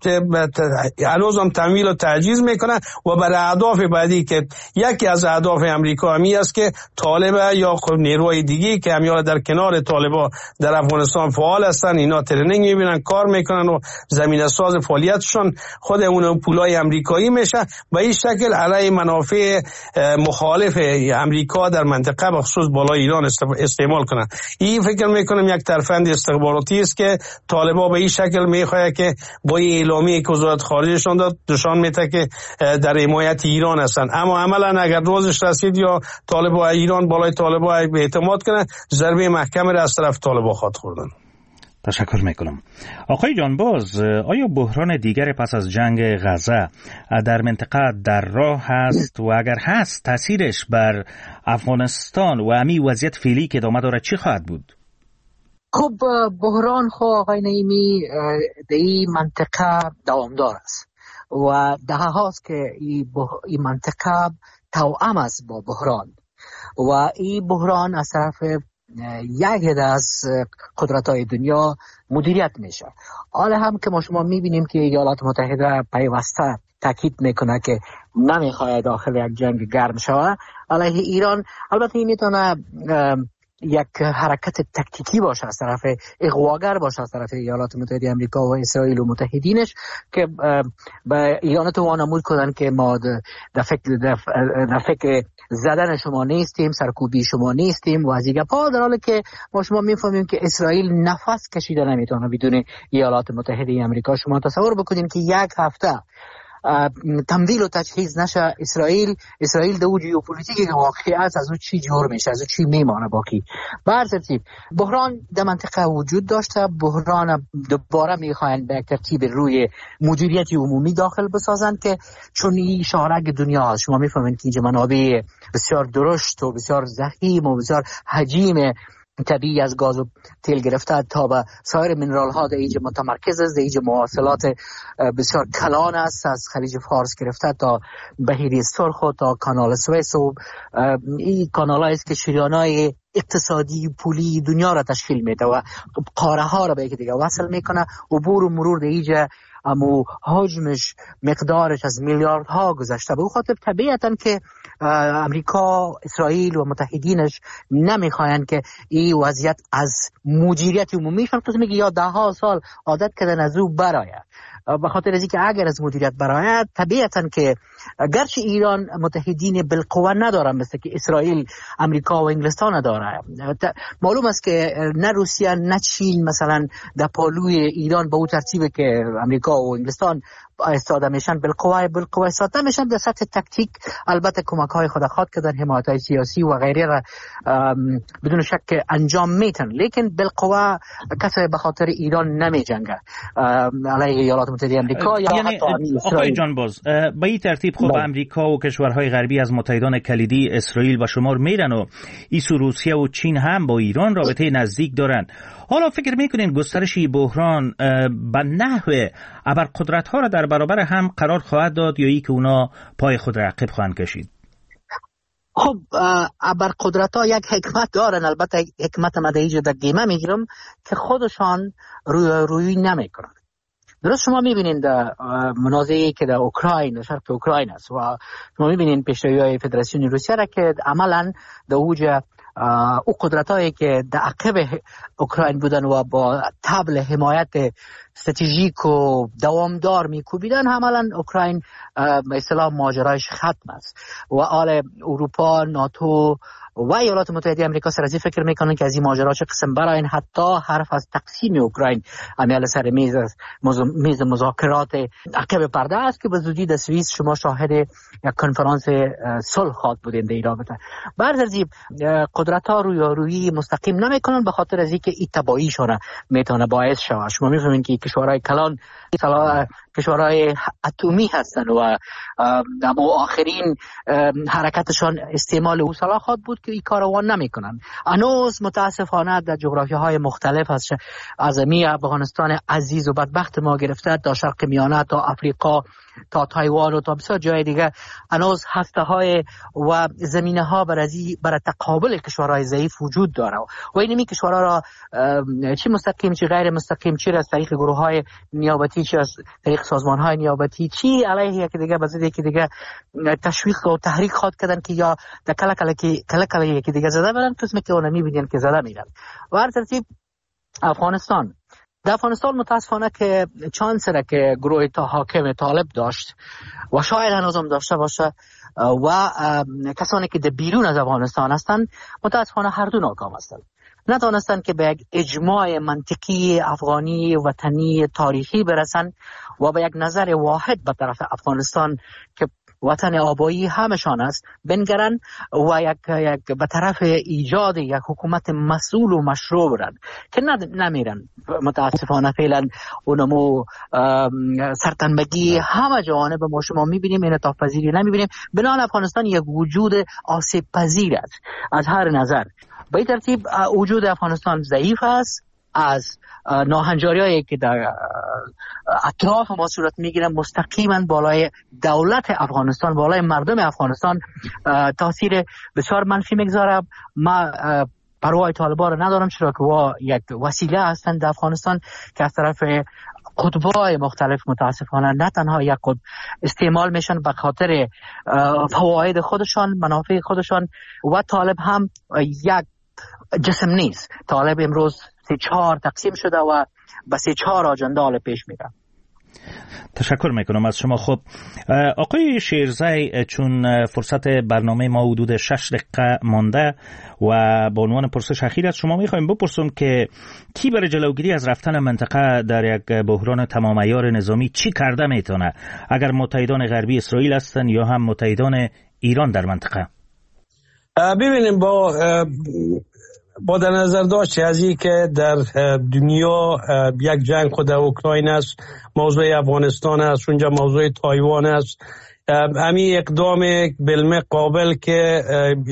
هنوز هم تمویل و تعجیز میکنه و برای اهداف بعدی که یکی از اهداف امریکا همی است که طالب یا نیروهای دیگه که امیال در کنار طالبا در افغانستان فعال هستن، اینا ترنینگ میبینن، کار میکنن و زمینه ساز فعالیتشون خود اون پولای امریکایی میشه. به این شکل علیه منافع مخالف امریکا در منطقه بخصوص بالای ایران استعمال کنن. این فکر میکنم یک ترفند استخباراتی است که طالبا به این شکل میخواد که با این اعلامیه که وزارت خارجهشون داد نشان میده که در حمایت ایران هستن. اما عملا اگر روزش رسید یا طالبا ایران بالای طالبا اعتماد کنه، ضربه محکم را از طرف طالبا خواهد خوردن. تشکر میکنم. آقای جانباز، آیا بحران دیگر پس از جنگ غزه در منطقه در راه هست و اگر هست تاثیرش بر افغانستان و امی وضعیت فعلی که ادامه داره چی خواهد بود؟ خب بحران خو آقای نعیمی در این منطقه دوامدار است و ده هاست که این منطقه توأم است با بحران و این بحران از طرف یک از قدرت‌های دنیا مدیریت میشه. حالا هم که ما شما میبینیم که ایالات متحده پیوسته تاکید میکنه که نمیخواد داخل یک جنگ گرم شوه علیه ایران. البته این میتونه یک حرکت تکتیکی باشه از طرف اغواگر باشه از طرف ایالات متحده آمریکا و اسرائیل و متحدینش که به ایران تو وانمود کنن که ما در فکر در فکر زدن شما نیستیم، سرکوبی شما نیستیم و از این گپا، در حالی که ما شما میفهمیم که اسرائیل نفس کشیده نمیتونه بدون ایالات متحده آمریکا. شما تصور بکنین که یک هفته تمویل و تجهیز نشه اسرائیل اسرائیل دو ژئوپلیتیکی که واقعیت از اون چی جور میشه، از اون چی میمانه باقی. به هر ترتیب بحران در منطقه وجود داشته، بحران دوباره میخواین به یک ترتیب روی مدیریت عمومی داخل بسازن که چون این شارک دنیا هست. شما میفهمین که اینجا منابع بسیار درشت و بسیار ضخیم و بسیار حجیم طبیعی از گاز و تیل گرفته تا به سایر منرال ها در اینجا متمرکز است. در اینجا مواصلات بسیار کلان است، از خلیج فارس گرفته تا بحیره سرخ و تا کانال سوئیس و این کانال است که شریانای اقتصادی پولی دنیا را تشکیل میده و قاره ها را به یک دیگه وصل میکنه. عبور و مرور در اینجا اما حجمش مقدارش از میلیاردها گذشته. به خاطر طبیعتا که امریکا، اسرائیل و متحدینش نمیخواین که این وضعیت از مدیریت عمومیشون که میگه یا ده ها سال عادت کردن از او برآید. به خاطر از اینکه اگر از مدیریت برآید طبیعتا که گرچه ایران متحدین بالقوه نداره مثل که اسرائیل، امریکا و انگلستان نداره، معلوم است که نه روسیه نه چین مثلا در پالوی ایران به اون ترتیبه که امریکا و انگلستان استفاده میشن بالقوه بالقوه استفاده میشن. در سطح تکتیک البته کمک های خود خواهد کردن، حمایت های سیاسی و غیره را بدون شک انجام میتن، لیکن بالقوه کسی به خاطر ایران نمی جنگه علیه ایالات متحده آمریکا یا یعنی حتی آقای جانباز به این ترتیب خب امریکا و کشورهای غربی از متحدان کلیدی اسرائیل و شمار میرن و ایسو روسیه و چین هم با ایران رابطه نزدیک دارن. حالا فکر میکنین گسترش بحران به نحو ابرقدرت ها را در برابر هم قرار خواهد داد یا ای که اونا پای خود را عقب خواهند کشید؟ خب ابرقدرت ها یک حکمت دارن، البته حکمت ما در اینجا در گیمه میگیرم که خودشان روی روی نمیکنن. درست شما میبینین در منازعه‌ای که در اوکراین، در شرق اوکراین است و شما میبینین پیشروی‌های فدراسیون روسیه را که عملاً در اوج او قدرت‌هایی که در عقب اوکراین بودن و با طبل حمایت استراتژیک و دوامدار میکوبیدن، عملا اوکراین به اصطلاح ماجرایش ختم است و آل اروپا، ناتو و ایالات متحده آمریکا سر از فکر میکنن که از این ماجرا چه قسم براین حتی حرف از تقسیم اوکراین امیال سر میز میز مذاکرات عقب پرده است که به زودی در سوئیس شما شاهد یک کنفرانس صلح خواهد بودین در این رابطه. بعضی از قدرت ها رویارویی مستقیم نمیکنن به خاطر از اینکه این تبعیضشون میتونه باعث شود. شما میفهمین که کشورهای کلان کشورهای اتمی هستن و در آخرین حرکتشان استعمال او سلاح خواهد بود که این کاروان نمیکنن. هنوز متاسفانه در جغرافیاهای مختلف از از می افغانستان عزیز و بدبخت ما گرفته تا شرق میانه تا افریقا تا تایوان و تا بسیار جای دیگه هنوز هسته های و زمینه ها برای برای تقابل کشورهای ضعیف وجود داره و این می کشورها را چی مستقیم چی غیر مستقیم، چی از طریق گروه های نیابتی، چی از طریق سازمان های نیابتی، چی علیه یکی دیگه بزد یکی دیگه تشویق و تحریک خواد کردن که یا در کلا کلا که کلا کلا یکی دیگه زده برن، قسمی که اونا میبینن که زده میرن. و هر ترتیب افغانستان در افغانستان متاسفانه که چانس را که گروه تا حاکم طالب داشت و شاید هنوز هم داشته باشه و کسانی که در بیرون از افغانستان هستند متاسفانه هر دو ناکام هستند. نتوانستند که به یک اجماع منطقی افغانی وطنی تاریخی برسن و به یک نظر واحد به طرف افغانستان که وطن آبایی همشان است بنگرن و یک, یک به طرف ایجاد یک حکومت مسئول و مشروع برن که نمیرن. متاسفانه فعلا اونمو سرتنبگی همه جوانب ما شما میبینیم، انعطاف پذیری نمیبینیم. بنابراین افغانستان یک وجود آسیب پذیر است از هر نظر. به این ترتیب وجود افغانستان ضعیف است. از ناهنجاری‌هایی که در اطراف ما صورت میگیره مستقیما بالای دولت افغانستان، بالای مردم افغانستان تاثیر بسیار منفی میگذاره. ما پروای طالبان رو ندارم، چرا که وا یک وسیله هستند در افغانستان که از طرف قطب‌های مختلف متاسفانه نه تنها یک قطب استعمال میشن به خاطر فواید خودشان، منافع خودشان و طالب هم یک جسم نیست. طالب امروز سه چهار تقسیم شده و به سه چهار آجنده حال پیش میره. تشکر میکنم از شما. خب آقای شیرزی، چون فرصت برنامه ما حدود شش دقیقه مانده و با عنوان پرسش اخیر از شما میخوایم بپرسیم که کی برای جلوگیری از رفتن منطقه در یک بحران تمام عیار نظامی چی کرده میتونه، اگر متحدان غربی اسرائیل هستن یا هم متحدان ایران در منطقه؟ ببینیم با با در نظر داشت از این که در دنیا یک جنگ خود اوکراین است، موضوع افغانستان است، اونجا موضوع تایوان است، همین اقدام بالمه قابل که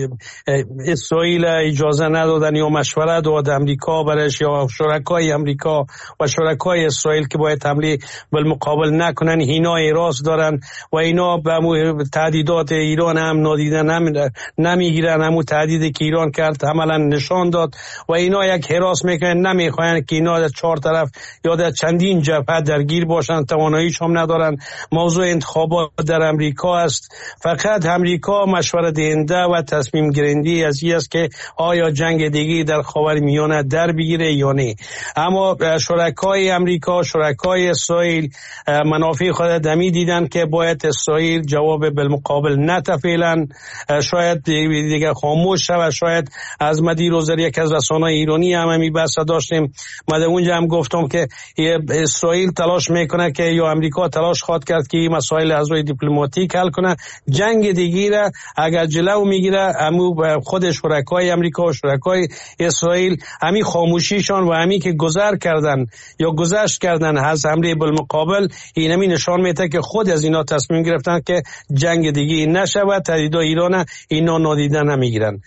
اسرائیل اجازه ندادن یا مشورت داد امریکا برش یا شرکای امریکا و شرکای اسرائیل که باید حمله بالمقابل نکنن، اینا اعراض دارن و اینا به تهدیدات ایران هم نادیده نمیگیرن. همون تهدیدی که ایران کرد عملا نشان داد و اینا یک حراس میکنن، نمیخواین که اینا در چهار طرف یا در چندین جبهه درگیر باشن، تواناییش هم ندارن. موضوع انتخابات در امریکا است، فقط امریکا مشورت دهنده و تصمیم گیرنده از این است که آیا جنگ دیگه در خاورمیانه در بگیره یا نه. اما شرکای امریکا، شرکای اسرائیل منافع خود دمی دیدن که باید اسرائیل جواب بالمقابل نده فعلا، شاید دیگه خاموش شود. شاید از مدیر وزیر یک از رسانه‌های ایرانی هم همین بحث داشتیم، من اونجا هم گفتم که اسرائیل تلاش میکنه که یا امریکا تلاش خواهد کرد که این مسائل از روی دیپلماسی حل کنه. جنگ دیگه را اگر جلو میگیره همو خود شرکای امریکا و شرکای اسرائیل همین خاموشیشان و همین که گذر کردن یا گذشت کردن از حمله بالمقابل، این همین نشان میده که خود از اینا تصمیم گرفتن که جنگ دیگه نشود، تهدیدات ایران اینا نادیده نمیگیرن.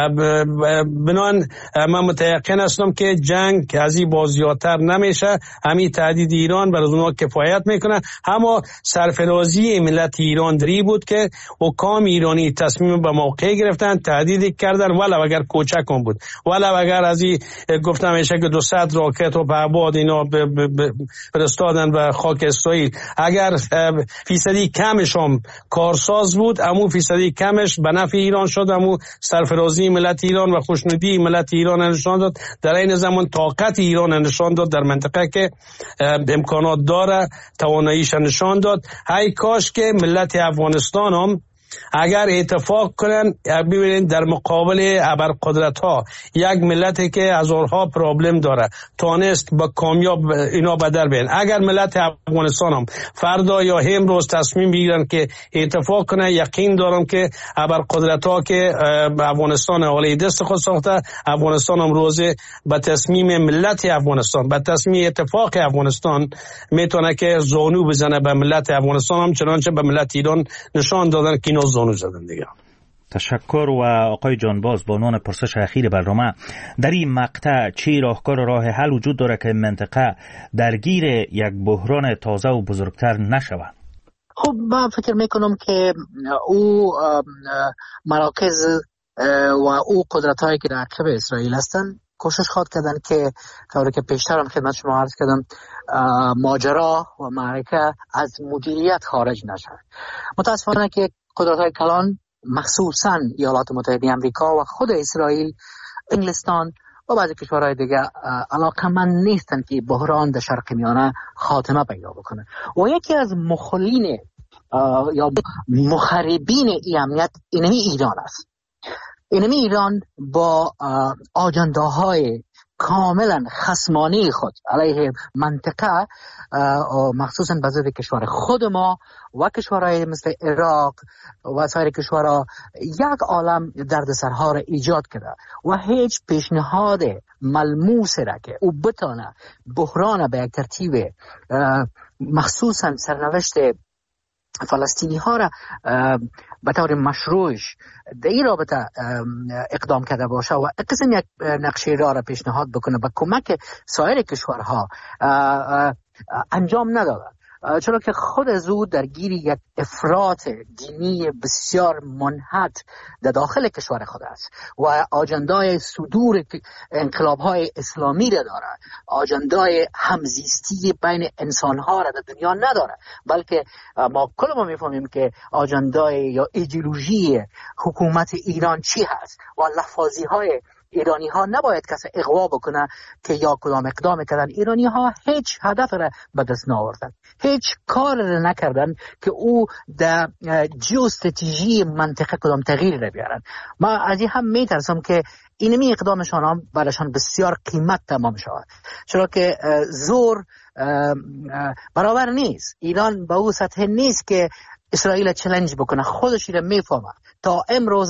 بنان من متيقن هستم که جنگ از این بازیاتر نمیشه، همین تهدید ایران برای اونها کفایت میکنه. اما سرفرازی ملت ایران جاندری بود که حکام ایرانی تصمیم به موقع گرفتن، تهدید کردن ولو اگر کوچک هم بود، ولو اگر از این گفتم میشه که دویست راکت و پهباد اینا فرستادن به خاک اسرائیل، اگر فیصدی کمش هم کارساز بود، امو فیصدی کمش به نفع ایران شد، امو سرفرازی ملت ایران و خوشنودی ملت ایران نشان داد، در این زمان طاقت ایران نشان داد در منطقه که امکانات داره، تواناییش نشان داد. های کاش که ملت افغانستان هم اگر اتفاق کنن، ببینید در مقابل ابرقدرت ها یک ملتی که هزارها پرابلم داره تانست با کامیاب اینا بدل بین، اگر ملت افغانستان هم فردا یا امروز تصمیم بگیرن که اتفاق کنه، یقین دارم که ابرقدرت ها که افغانستان حالی دست خود ساخته، افغانستان هم روز به تصمیم ملت افغانستان، به تصمیم اتفاق افغانستان میتونه که زانو بزنه به ملت افغانستان، هم چنانچه به ملت ایران نشان دادن که اینا زانو زدن دیگه. تشکر. و آقای جانباز با عنوان پرسش اخیر برنامه، در این مقطع چه راهکار و راه حل وجود داره که منطقه درگیر یک بحران تازه و بزرگتر نشود؟ خب من فکر میکنم که او مراکز و او قدرت هایی که در عقب اسرائیل هستن کوشش خواد کردن که کاری که پیشتر هم خدمت شما عرض کردم ماجرا و معرکه از مدیریت خارج نشه. متاسفانه که قدرت های کلان مخصوصا ایالات متحده آمریکا و خود اسرائیل، انگلستان و بعضی کشورهای دیگه علاقمند نیستن که بحران در شرق میانه خاتمه پیدا بکنه. و یکی از مخالین یا مخربین این امنیت اینمی ایران است. اینمی ایران با آجنداهای کاملا خصمانه خود علیه منطقه، مخصوصا به ضد کشور خود ما و کشورهای مثل عراق و سایر کشورها، یک عالم دردسرها را ایجاد کرده و هیچ پیشنهاد ملموس را که او بتانه بحران به یک ترتیب مخصوصا سرنوشت فلسطینی ها را به طور مشروعش در این رابطه اقدام کرده باشه و قسم یک نقشه راه را پیشنهاد بکنه به کمک سایر کشورها انجام نداده، چرا که خود از او درگیر یک افراط دینی بسیار منحط در داخل کشور خود است و آجندای صدور انقلاب‌های اسلامی را داره، آجندای همزیستی بین انسان‌ها را در دنیا نداره، بلکه ما کل ما می‌فهمیم که آجندای یا ایدئولوژی حکومت ایران چی هست و لفاظی‌های ایرانی ها نباید کسی اغوا بکنه که یا کدام اقدام کردن. ایرانی ها هیچ هدف را به دست نآوردن، هیچ کار را نکردن که او در جیوستراتژی منطقه کدام تغییر را بیارن. ما از این هم میترسم که اینمی اقدامشان هم برایشان بسیار قیمت تمام شود، چرا که زور برابر نیست. ایران به او سطح نیست که اسرائیل چالش بکنه، خودش را میفهمه. تا امروز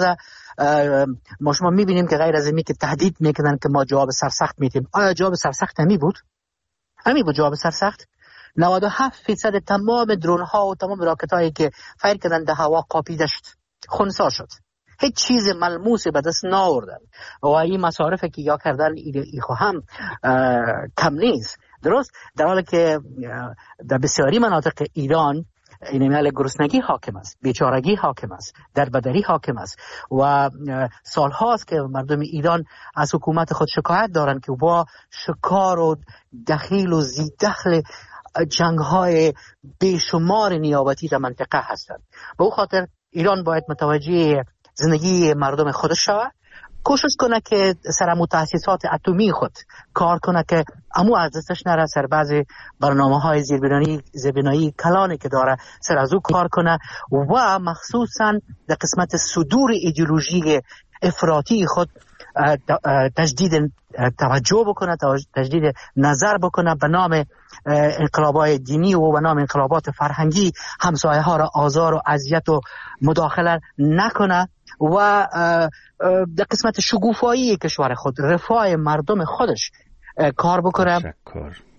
ما شما میبینیم که غیر از اینی که تهدید میکنن که ما جواب سرسخت میدیم، آیا جواب سرسخت همی بود؟ همی بود جواب سرسخت؟ نود و هفت فیصد تمام درون ها و تمام راکت هایی که فایر کردن در هوا قاپیده شد، خنثی شد، هیچ چیز ملموسی به دست نآوردن و این مصارفی که یا کردن ایخو هم کم نیست. درست در حالی که در بسیاری مناطق ایران این میل گرسنگی حاکم است، بیچارگی حاکم است، دربدری حاکم است و سال هاست که مردم ایران از حکومت خود شکایت دارند که با شکار و دخیل و زیدخل جنگ های بیشمار نیابتی در منطقه هستند. به او خاطر ایران باید متوجه زندگی مردم خودش شود، کوشش کنه که سر متاسسات اتمی خود کار کنه که امو از دستش نره، سر بعضی برنامه های زیربنایی زیربنایی کلانی که داره سر از او کار کنه و مخصوصا در قسمت صدور ایدئولوژی افراطی خود تجدید توجه بکنه، تجدید نظر بکنه، به نام انقلابات دینی و به نام انقلابات فرهنگی همسایه ها را آزار و اذیت و مداخله نکنه و در قسمت شگوفایی کشور خود، رفاه مردم خودش کار بکنه. تشکر.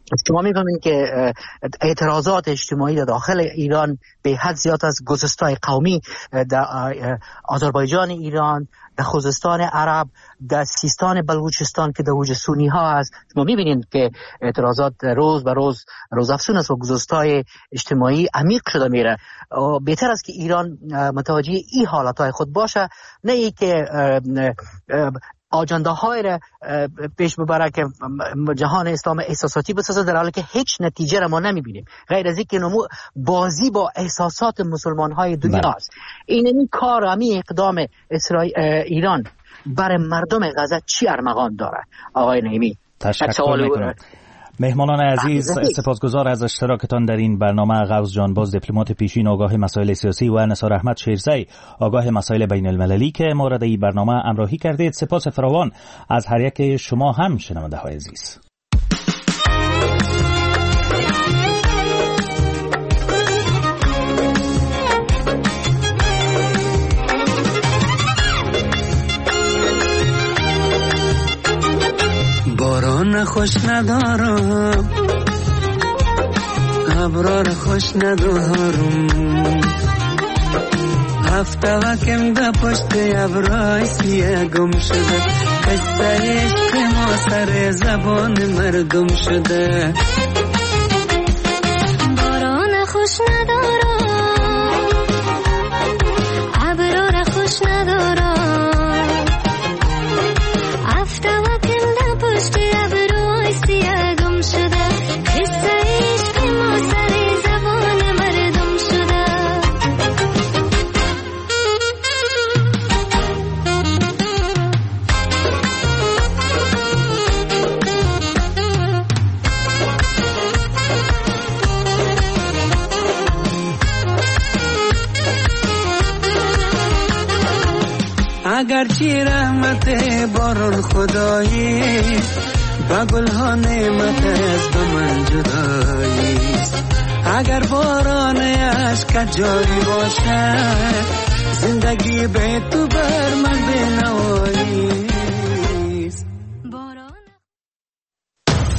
شما می‌بینید که اعتراضات اجتماعی در داخل ایران به حد زیاد از گسستای قومی در آذربایجان ایران، در خوزستان عرب، در سیستان بلوچستان که در اوج سونی ها است. شما می‌بینید که اعتراضات روز به روز روزافزون است و گسستای اجتماعی عمیق شده میره. بهتر است که ایران متوجه این حالتهای خود باشه، نه ای که آجنده های را پیش ببره که جهان اسلام احساساتی بسازه، در حالی که هیچ نتیجه را ما نمیبینیم غیر از اینکه نمو بازی با احساسات مسلمان های دنیا است. این این کار همین اقدام اسرائیل ایران برای مردم غزه چی ارمغان داره؟ آقای نعیمی تشکر میکنم. مهمانان عزیز، سپاسگزار از اشتراکتان در این برنامه. غوث جانباز، دیپلمات پیشین آگاه مسائل سیاسی، و نثار احمد شیرزی، آگاه مسائل بین المللی که مورد این برنامه همراهی کردید. سپاس فراوان از هر یک شما هم شنونده های عزیز. باران خوش ندارم، ابرار خوش ندارم، هفته وکم ده پشت ابرای سیه گم شده، قصه عشق ما سر زبان مردم شده. باران خوش ندارم، ابرار خوش ندارم، هفته اگرچه رحمت باران خدایی با گلها نعمت از به من جدایی، اگر باران اشک جاری باشه زندگی به تو بر من بنوایی.